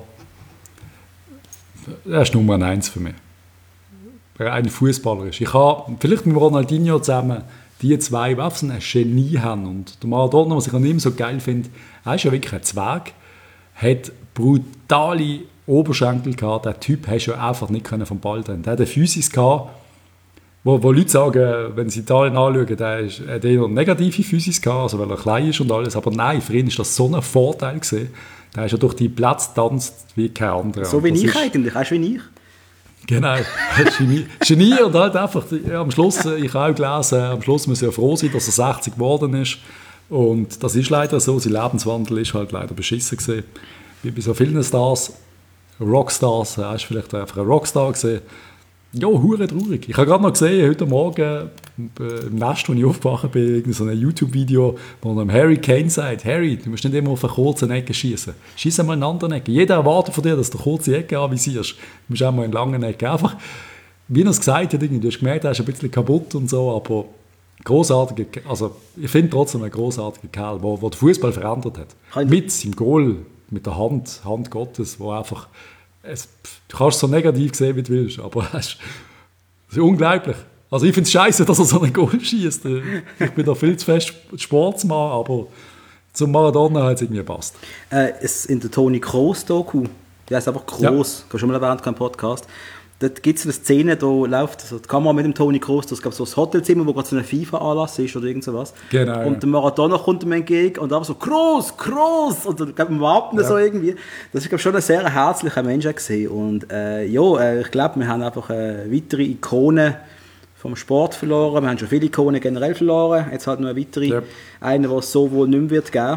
er ist Nummer 1 für mich. Ein Fußballer ist. Ich habe vielleicht mit Ronaldinho zusammen die zwei, die einfach so ein Genie haben. Und der Maradona, was ich an ihm so geil finde, er ist ja wirklich ein Zwerg, hat brutale Oberschenkel gehabt. Der Typ hast du ja einfach nicht vom Ball trennen. Der hat eine Physis gehabt, wo Leute sagen, wenn sie Italien anschauen, der hat eher negative Physis gehabt, also weil er klein ist und alles. Aber nein, für ihn ist das so ein Vorteil gewesen. Der ist ja durch die Plätze getanzt wie kein anderer. So wie ich eigentlich, weißt du, wie ich? Genau, Genie und halt einfach, ja, am Schluss, ich habe auch gelesen, am Schluss muss er froh sein, dass er 60 geworden ist. Und das ist leider so, sein Lebenswandel ist halt leider beschissen gewesen. Wie bei so vielen Stars, Rockstars, er ist vielleicht einfach ein Rockstar gewesen. Ja, hure traurig. Ich habe gerade noch gesehen, heute Morgen im Nest, als ich aufgewacht bin, so ein YouTube-Video, wo einem Harry Kane sagt, Harry, du musst nicht immer auf eine kurze Ecke schießen. Schieß einmal in eine andere Ecke. Jeder erwartet von dir, dass du eine kurze Ecke anvisierst. Du musst auch mal in eine lange Ecke. Einfach, wie er es gesagt hat, du hast gemerkt, er ist ein bisschen kaputt und so, aber großartiger, also ich finde trotzdem ein großartiger Kerl, der den Fußball verändert hat. Mit seinem Goal, mit der Hand Gottes, wo einfach, du kannst es so negativ sehen, wie du willst, aber es ist unglaublich. Also ich finde es scheiße, dass er so einen Goal schießt. Ich bin da viel zu fest Sportsmann, aber zum Maradona hat es irgendwie gepasst. In der Toni Kroos-Doku, die heißt einfach Kroos, ja. Schon mal erwähnt, kein Podcast. Dort gibt es eine Szene, da läuft also die Kamera mit dem Toni Kroos, das gab so ein Hotelzimmer, wo gerade so ein FIFA-Anlass ist oder irgend sowas. Genau. Und der Maradona kommt ihm entgegen und einfach so „Kroos, Kroos!“ und dann man warten so irgendwie. Das ist, glaube ich, schon ein sehr herzlicher Mensch gewesen. Und ich glaube, wir haben einfach weitere Ikonen vom Sport verloren. Wir haben schon viele Ikonen generell verloren. Jetzt halt noch eine weitere, eine, die es so wohl nicht mehr wird geben.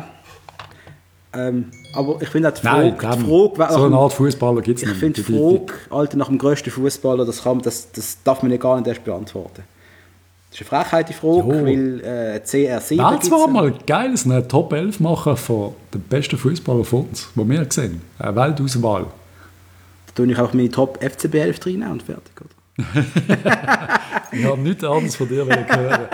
Aber ich finde auch die Frage so eine Art Fußballer gibt es nicht. Ich finde die Frage, Alter, nach dem grössten Fußballer, das darf man ja gar nicht erst beantworten. Das ist eine Frechheit, die Frage, weil CR7... Wäre zwar mal geil, eine Top 11 machen von den besten Fußballern von uns, die wir sehen. Eine Weltauswahl. Da tue ich auch meine Top FCB 11 rein und fertig, oder? Ich habe nichts anderes von dir hören.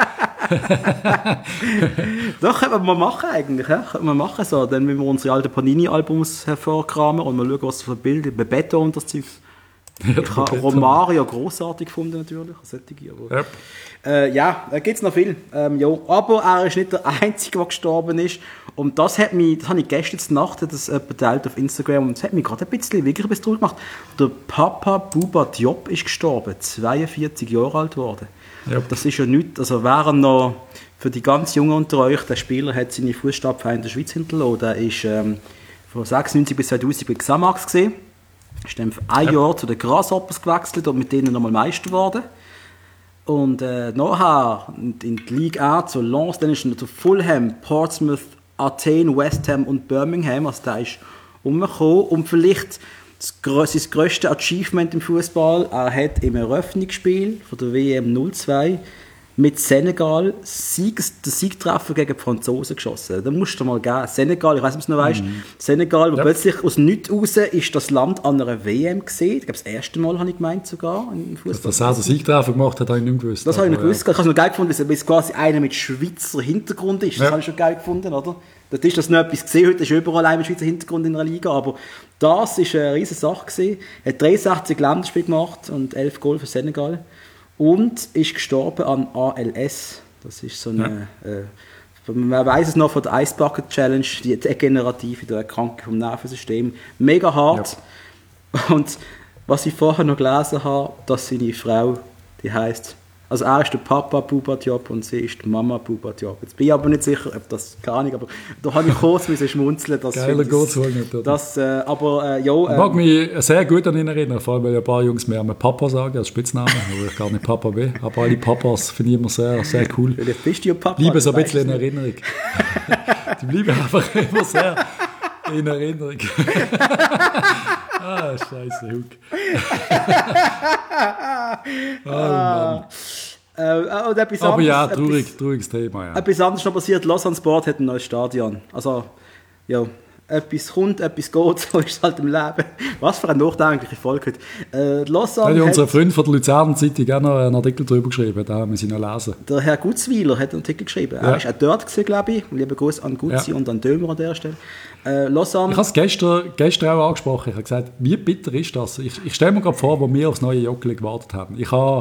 Doch, könnte man mal machen eigentlich. Ja? Könnte man machen so. Dann müssen wir unsere alten Panini-Albums hervorkramen und mal schauen, was für Bilder, Bebeto und das Zeug. Ich habe Romario grossartig gefunden natürlich. Aber, da gibt es noch viel. Aber er ist nicht der Einzige, der gestorben ist. Und das habe ich gestern Nacht das geteilt auf Instagram und das hat mich gerade wirklich ein bisschen traurig gemacht. Der Papa Bouba Diop ist gestorben, 42 Jahre alt geworden. Yep. Das ist ja nichts, also wären noch für die ganz Jungen unter euch, der Spieler hat seine Fußstapfen in der Schweiz hinterlassen. Der ist von 96 bis 2000 bei Xamax gesehen. Ist dann für ein Jahr zu den Grasshoppers gewechselt und mit denen nochmal Meister geworden. Und nachher in die Ligue 1 zu Lens, dann ist er zu Fulham, Portsmouth, Athen, West Ham und Birmingham. Also der ist umgekommen und vielleicht sein grösstes Achievement im Fußball. Er hat im Eröffnungsspiel von der WM 02 mit Senegal den Siegtreffer gegen die Franzosen geschossen. Da musst du mal geben. Senegal, ich weiß nicht, ob du es noch weißt. Senegal, wo plötzlich aus nichts raus ist das Land an einer WM gesehen. Ich glaube, das erste Mal habe ich gemeint sogar. Dass das auch den Siegtreffer gemacht hat, habe ich nicht gewusst. Das habe ich nicht gewusst. Ich habe es noch geil gefunden, weil es quasi einer mit Schweizer Hintergrund ist. Das habe ich schon geil gefunden, oder? Das ist das noch etwas gesehen. Heute ist überall ein mit Schweizer Hintergrund in einer Liga. Aber das war eine riesige Sache gewesen. Er hat 63 Länderspiele gemacht und 11 Goal für Senegal. Und ist gestorben an ALS. Das ist so eine, man weiß es noch von der Ice Bucket Challenge, die degenerative der Erkrankung vom Nervensystem. Mega hart. Ja. Und was ich vorher noch gelesen habe, dass seine Frau, die heisst, also er ist der Papa Bouba Diop und sie ist die Mama Bouba Diop. Jetzt bin ich aber nicht sicher, ob das, keine Ahnung, aber da habe ich kurz schmunzeln. Geiler Gottswagen. Ich mag mich sehr gut an ihn erinnern, vor allem weil ein paar Jungs mehr Papa sagen als Spitznamen, wo ich gar nicht Papa bin. Aber alle Papas finde ich immer sehr, sehr cool. Vielleicht bist du ja Papa. Bleiben so ein bisschen in Erinnerung. Die bleiben einfach immer sehr in Erinnerung. Scheiße, Huck. Oh Mann. Aber ja, trauriges Thema. Ja. Etwas anderes noch passiert. Lausanne Sport hat ein neues Stadion. Also, ja, etwas kommt, etwas geht, so ist es halt im Leben. Was für eine nachdenkliche Folge heute. Lausanne hat unser Freund von der Luzerner Zeitung auch noch einen Artikel darüber geschrieben, da haben wir sie noch lesen. Der Herr Gutzweiler hat einen Artikel geschrieben. Ja. Er war auch dort gewesen, glaube ich. Liebe Grüße an Gutzi und an Dömer an der Stelle. Lausanne. Ich habe es gestern auch angesprochen. Ich habe gesagt, wie bitter ist das? Ich stelle mir gerade vor, wo wir aufs neue Joggeli gewartet haben.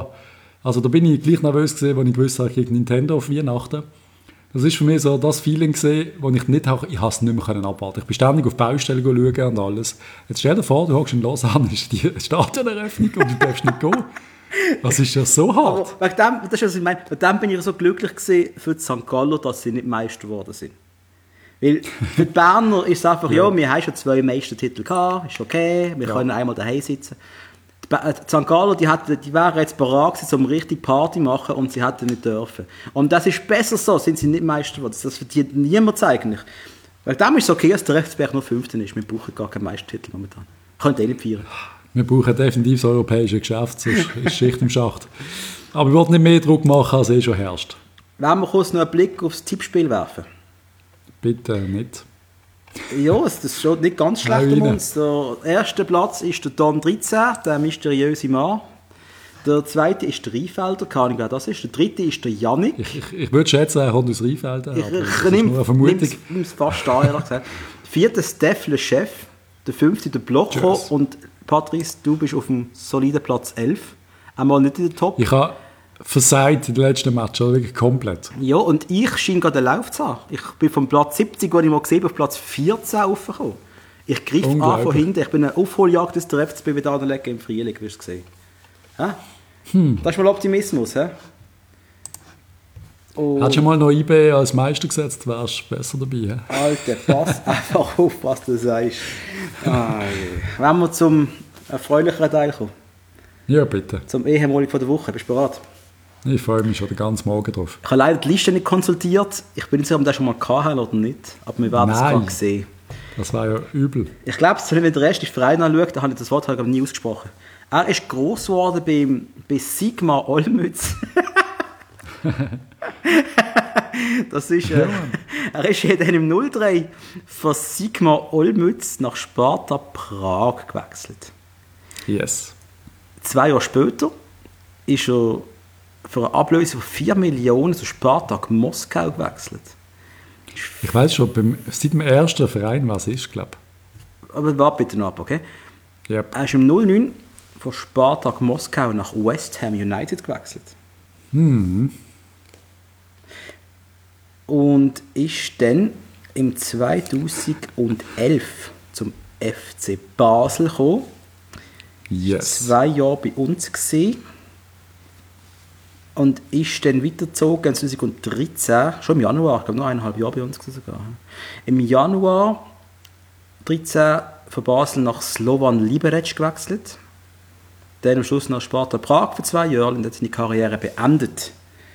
Da bin ich gleich nervös gewesen, als ich gewusst habe, ich kriege Nintendo auf Weihnachten. Das ist für mich so das Feeling gewesen, wo ich nicht mehr abwarten. Ich bin ständig auf Baustellen schauen und alles. Jetzt stell dir vor, du hockst in Lausanne, ist die Stadioneröffnung und du darfst nicht gehen. Das ist ja so hart. Aber das ist, was ich meine. Bei dem bin ich so glücklich gewesen für die St. Gallo, dass sie nicht Meister geworden sind. Weil für die Berner ist es einfach, wir haben schon 2 Meistertitel gehabt, ist okay, wir können einmal daheim sitzen. Die St. Gallo, die wären jetzt bereit gewesen, um richtig Party zu machen und sie hätten nicht dürfen. Und das ist besser so, sind sie nicht Meister geworden. Das verdient niemand eigentlich. Weil dem ist es okay, dass der FCB nur 5. ist. Wir brauchen gar keinen Meistertitel momentan. Könnt ihr nicht feiern. Wir brauchen definitiv das europäische Geschäft, sonst ist Schicht im Schacht. Aber ich wollte nicht mehr Druck machen, als schon herrscht. Wenn wir kurz noch einen Blick aufs Tippspiel werfen. Bitte nicht. Ja, das ist schon nicht ganz schlecht um uns. Der erste Platz ist der Don 13, der mysteriöse Mann. Der zweite ist der Rheinfelder, keine Ahnung, wer das ist. Der dritte ist der Jannik. Ich würde schätzen, er kommt aus Rheinfelder. Ich nehme es fast an, ehrlich gesagt. Der vierte Steph Le Chef. Der fünfte der Blocho. Tschüss. Und Patrice, du bist auf dem soliden Platz 11. Einmal nicht in der Top. Ich habe versagt in den letzten Match, oder? Wirklich komplett. Ja, und ich scheine gerade einen Lauf zu haben. Ich bin vom Platz 70, den ich mal gesehen habe, auf Platz 14 aufgekommen. Ich greife an von hinten. Ich bin eine Aufholjagd des der FCB wieder anlegen im Frühling, wie du es gesehen. Das ist mal Optimismus. He? Hättest du mal noch IB als Meister gesetzt, wärst du besser dabei. He? Alter, pass einfach auf, was du sagst. Wenn wir zum erfreulicheren Teil kommen. Ja, bitte. Zum Ehemalig von der Woche. Bist du bereit? Ich freue mich schon den ganzen Morgen drauf. Ich habe leider die Liste nicht konsultiert. Ich bin nicht sicher, ob wir das schon mal gehabt oder nicht. Aber wir werden es gerade sehen. Das war ja übel. Ich glaube, wenn der Rest ist Verein anschaut, dann habe ich das Wort aber nie ausgesprochen. Er ist gross geworden bei Sigma Olmütz. Das ist, er ist ja dann im 03 von Sigma Olmütz nach Sparta Prag gewechselt. Yes. 2 Jahre später ist er für eine Ablöse von 4 Millionen zu Spartak Moskau gewechselt. Ich weiß schon, seit dem ersten Verein, was ist, glaube ich. Aber warte bitte noch ab, okay? Yep. Er ist im 09 von Spartak Moskau nach West Ham United gewechselt. Und ist dann im 2011 zum FC Basel gekommen. Yes. 2 Jahre bei uns gesehen. Und ist dann weitergezogen 2013, schon im Januar, ich glaube noch 1,5 Jahre bei uns sogar. Im Januar 2013 von Basel nach Slovan Liberec gewechselt. Dann am Schluss nach Sparta Prag für 2 Jahre und hat seine Karriere beendet.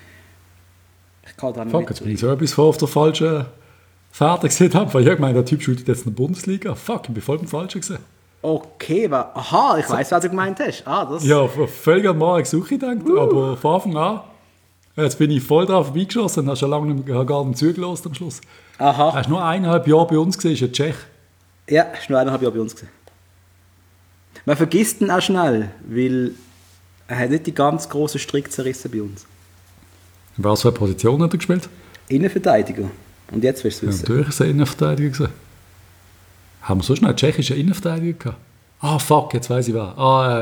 Jetzt bin ich so etwas vor auf der falschen Fährte gesehen habe, weil ich meine, der Typ spielt jetzt in der Bundesliga. Fuck, ich bin voll beim Falschen gesehen. Okay, ich weiss, was du gemeint hast. Das. Ja, völlig an Marek Suchi gedacht, aber von Anfang an Jetzt bin ich voll drauf vorbeigeschossen und habe schon lange nicht mehr, gar nicht zugelassen am Schluss. Aha. Er ist nur 1,5 Jahre bei uns gewesen, ist ein Tschech. Ja, ist nur 1,5 Jahre bei uns gewesen. Man vergisst ihn auch schnell, weil er hat nicht die ganz grossen Strick zerrissen bei uns. In was für eine Position hat er gespielt? Innenverteidiger. Und jetzt willst du Ja, wissen. natürlich ist er Innenverteidiger gewesen. Haben wir so schnell einen tschechischen Innenverteidiger gehabt? Ah, fuck, jetzt weiss ich wer.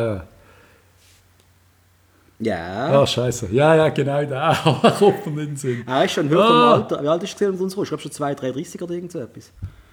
Ja. Scheiße. Ja, genau der. Aber kommt mir nicht in den Sinn. Er ist schon höher im Alter. Wie alt ist er mit uns rum? Ich glaube schon 2,33 oder irgend so etwas.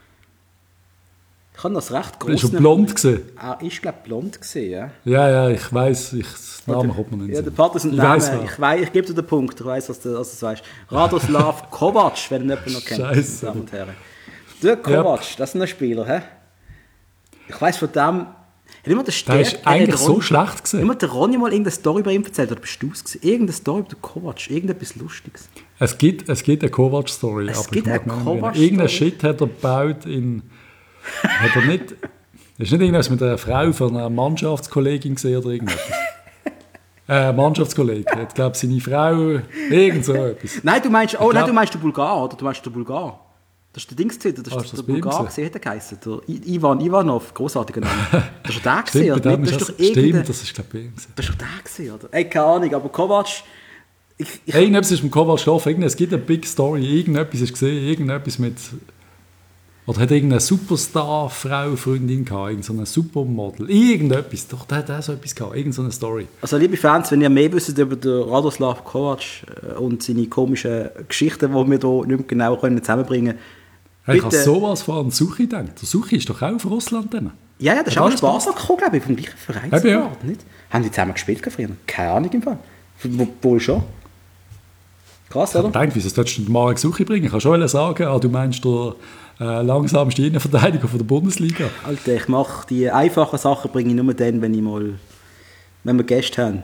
Ich habe das recht groß. Ist er blond gewesen? Er ist, glaube ich, blond gewesen, ja. Ja, ich weiss. Das Name kommt mir nicht in den Ja, Sinn. der Part ist ein Ich Name. weiss Ich gebe dir den Punkt. Ich weiss, dass du das weißt. Radoslav Kovac, wenn ihn jemand noch kennt. Scheiße. Meine Damen und Herren. Der Kovac, das ist ein Spieler, hä? Ich weiss von dem... Hat immer Der ist eigentlich so schlecht gewesen. Immer der Ronny mal irgendeine Story bei ihm erzählt, oder bist du es gewesen? Irgendeine Story über den Kovac, irgendetwas Lustiges. Es gibt eine Kovac-Story. Es gibt eine Kovac-Story. Irgendein Shit hat er gebaut in... Hat er nicht... Ist nicht irgendwas mit einer Frau von einer Mannschaftskollegin gesehen oder irgendetwas? Mannschaftskollege. Hat, glaube ich, seine Frau... Irgend so etwas. Nein, du meinst den Bulgar, oder? Du meinst den Bulgar. Das ist der Dings gewesen, das ist der Bulgar gesehen, hat er geheißen. Der Ivanov, grossartiger Name. Das ist der gesehen, oder? Stimmt, das ist, glaube ich, das ist doch der gesehen, oder? Ey, keine Ahnung, aber Kovac... Irgendetwas ist mit Kovac gelaufen, es gibt eine Big Story, irgendetwas ist gesehen, irgendetwas mit... Oder hat irgendeine Superstar-Frau, Freundin gehabt, irgendeine Supermodel, irgendetwas, doch, der hat auch so etwas gehabt, irgendeine Story. Also liebe Fans, wenn ihr mehr wisst über den Radoslav Kovac und seine komischen Geschichten, die wir hier nicht mehr genau zusammenbringen können, Hey, ich habe sowas von an Suchi gedacht. Der Suchi ist doch auch auf Russland dann. Ja, das ist auch ein Spaß gekommen, glaube ich, vom gleichen Verein. Ja. Nicht? Haben die zusammen gespielt früher? Keine Ahnung im Fall. Wohl schon. Krass, oder? Ich denke, wieso solltest du den Marek Suchi bringen? Ich kann schon sagen, du meinst der langsamste Innenverteidiger von der Bundesliga. Alter, ich mache die einfachen Sachen bringe ich nur dann, wenn wir Gäste haben.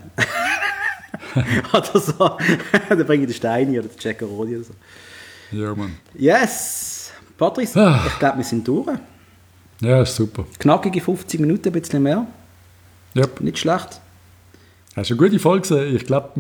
Oder so. Dann bringe ich den Steini oder den Ceccaroni oder so. Ja, Mann. Yes! Patrice, ich glaube, wir sind durch. Ja, ist super. Knackige 50 Minuten, ein bisschen mehr. Yep. Nicht schlecht. Hast du eine gute Folge gesehen? Ich glaube,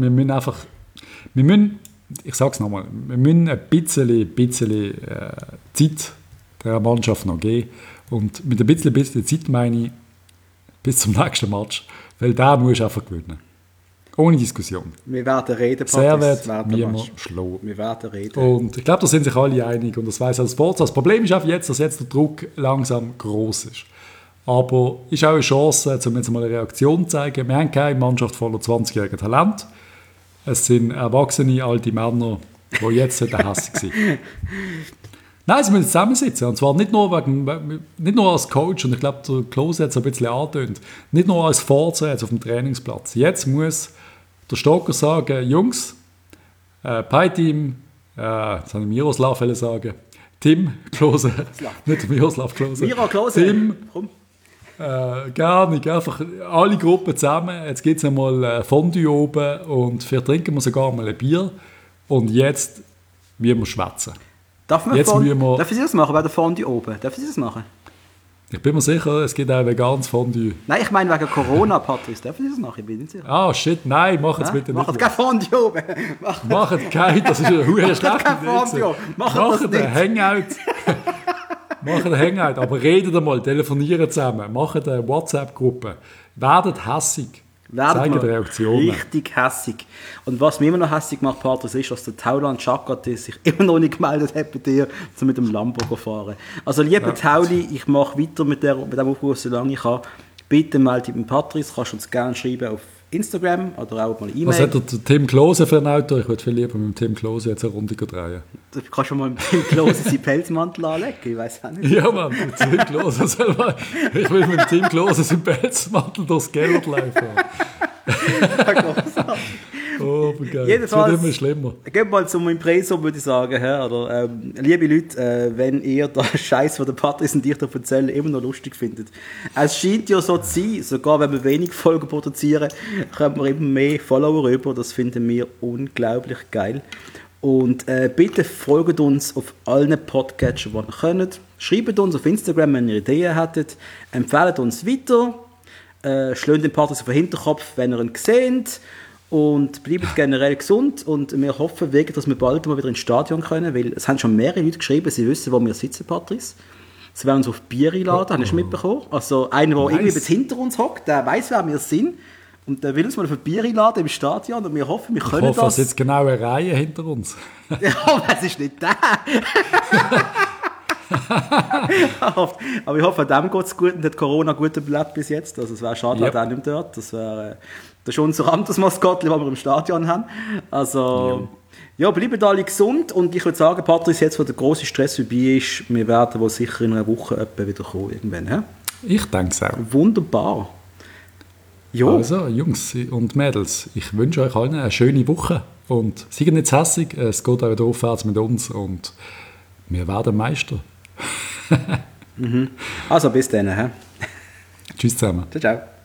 ich sage es nochmal, wir müssen ein bisschen Zeit der Mannschaft noch geben. Und mit ein bisschen Zeit meine ich bis zum nächsten Match, weil da musst du einfach gewinnen. Ohne Diskussion. Wir werden reden, Patrice. Wir werden reden. Und ich glaube, da sind sich alle einig. Und das weiss auch das Forza. Das Problem ist einfach jetzt, dass jetzt der Druck langsam gross ist. Aber es ist auch eine Chance, um jetzt mal eine Reaktion zu zeigen. Wir haben keine Mannschaft voller 20-jähriger Talent. Es sind erwachsene, alte Männer, die jetzt hässlich sind. Nein, sie müssen zusammensitzen. Und zwar nicht nur als Coach, und ich glaube, der Klose hat es ein bisschen angetönt, nicht nur als Forza jetzt auf dem Trainingsplatz. Jetzt muss der Stocker sagen, Jungs, Pi-Team, das habe ich Miroslav sagen, Tim Klose, nicht Miroslav Klose. Miro Klose, Tim, komm. Gar nicht, einfach alle Gruppen zusammen. Jetzt gibt es einmal Fondue oben und vielleicht trinken wir sogar mal ein Bier. Und jetzt müssen wir schwätzen. Darf ich das machen bei der Fondue oben? Darf ich das machen? Ich bin mir sicher, es gibt auch veganes Fondue. Nein, ich meine wegen Corona, Patrice. Darf ich das machen? Ich bin nicht sicher. Ah, shit, nein, mach es bitte nicht. Macht kein Fondue oben. Macht kein, das ist eine hohe schlechte Idee. Macht einen Hangout. Macht einen Hangout, aber redet einmal, telefoniert zusammen, macht eine WhatsApp-Gruppe. Werdet hässig. Zeigen die Reaktionen. Richtig hässig. Und was mir immer noch hässig macht, Patrice, ist, dass der Tauland Chakati sich immer noch nicht gemeldet hat bei dir, um mit dem Lambo zu fahren. Also, lieber Tauli, ich mache weiter mit dem Aufruf, solange ich kann. Bitte melde dich mit Patrice, kannst du uns gerne schreiben auf Instagram oder auch mal E-Mail. Was hat der Tim Klose für ein Auto? Ich würde viel lieber mit dem Tim Klose jetzt eine Runde drehen. Du kannst schon mal mit Tim Klose seinen Pelzmantel anlegen, ich weiß auch nicht. Ja, Mann, Tim Klose selber. Ich will mit dem Tim Klose seinen Pelzmantel durchs Gellert laufen. Oh, geil. Jedenfalls, das wird immer schlimmer. Geht mal zum Impreso, würde ich sagen. Oder, liebe Leute, wenn ihr den Scheiß, den der Patrice und ich da erzählen, immer noch lustig findet. Es scheint ja so zu sein, sogar wenn wir wenig Folgen produzieren, kommen wir immer mehr Follower rüber. Das finden wir unglaublich geil. Und bitte folgt uns auf allen Podcatchern, die ihr könnt. Schreibt uns auf Instagram, wenn ihr Ideen hättet. Empfehlt uns weiter. Schlägt den Patrice auf den Hinterkopf, wenn ihr ihn seht. Und bleibt generell gesund und wir hoffen wirklich, dass wir bald mal wieder ins Stadion können, weil es haben schon mehrere Leute geschrieben, sie wissen, wo wir sitzen, Patrice. Sie werden uns auf Bier einladen, hast du mitbekommen? Also einer, der irgendwie jetzt hinter uns hockt, der weiss, wer wir sind und der will uns mal auf ein Bier einladen im Stadion und wir hoffen, wir können das. Ich hoffe, es ist jetzt genau eine Reihe hinter uns. Ja, aber es ist nicht der. Aber ich hoffe, dem geht es gut und hat Corona gut überlebt bis jetzt. Also es wäre schade, wenn er nicht mehr dort. Das ist unser Amtsmaskottchen, das wir im Stadion haben. Also, ja, bleiben alle gesund und ich würde sagen, Patrice, jetzt, wo der grosse Stress vorbei ist, wir werden wohl sicher in einer Woche etwa wieder kommen. Irgendwann, he? Ich denke es auch. Wunderbar. Jo. Also, Jungs und Mädels, ich wünsche euch allen eine schöne Woche und seid nicht hässig, es geht auch wieder aufwärts mit uns und wir werden Meister. Also bis dann. He? Tschüss zusammen. Ciao, ciao.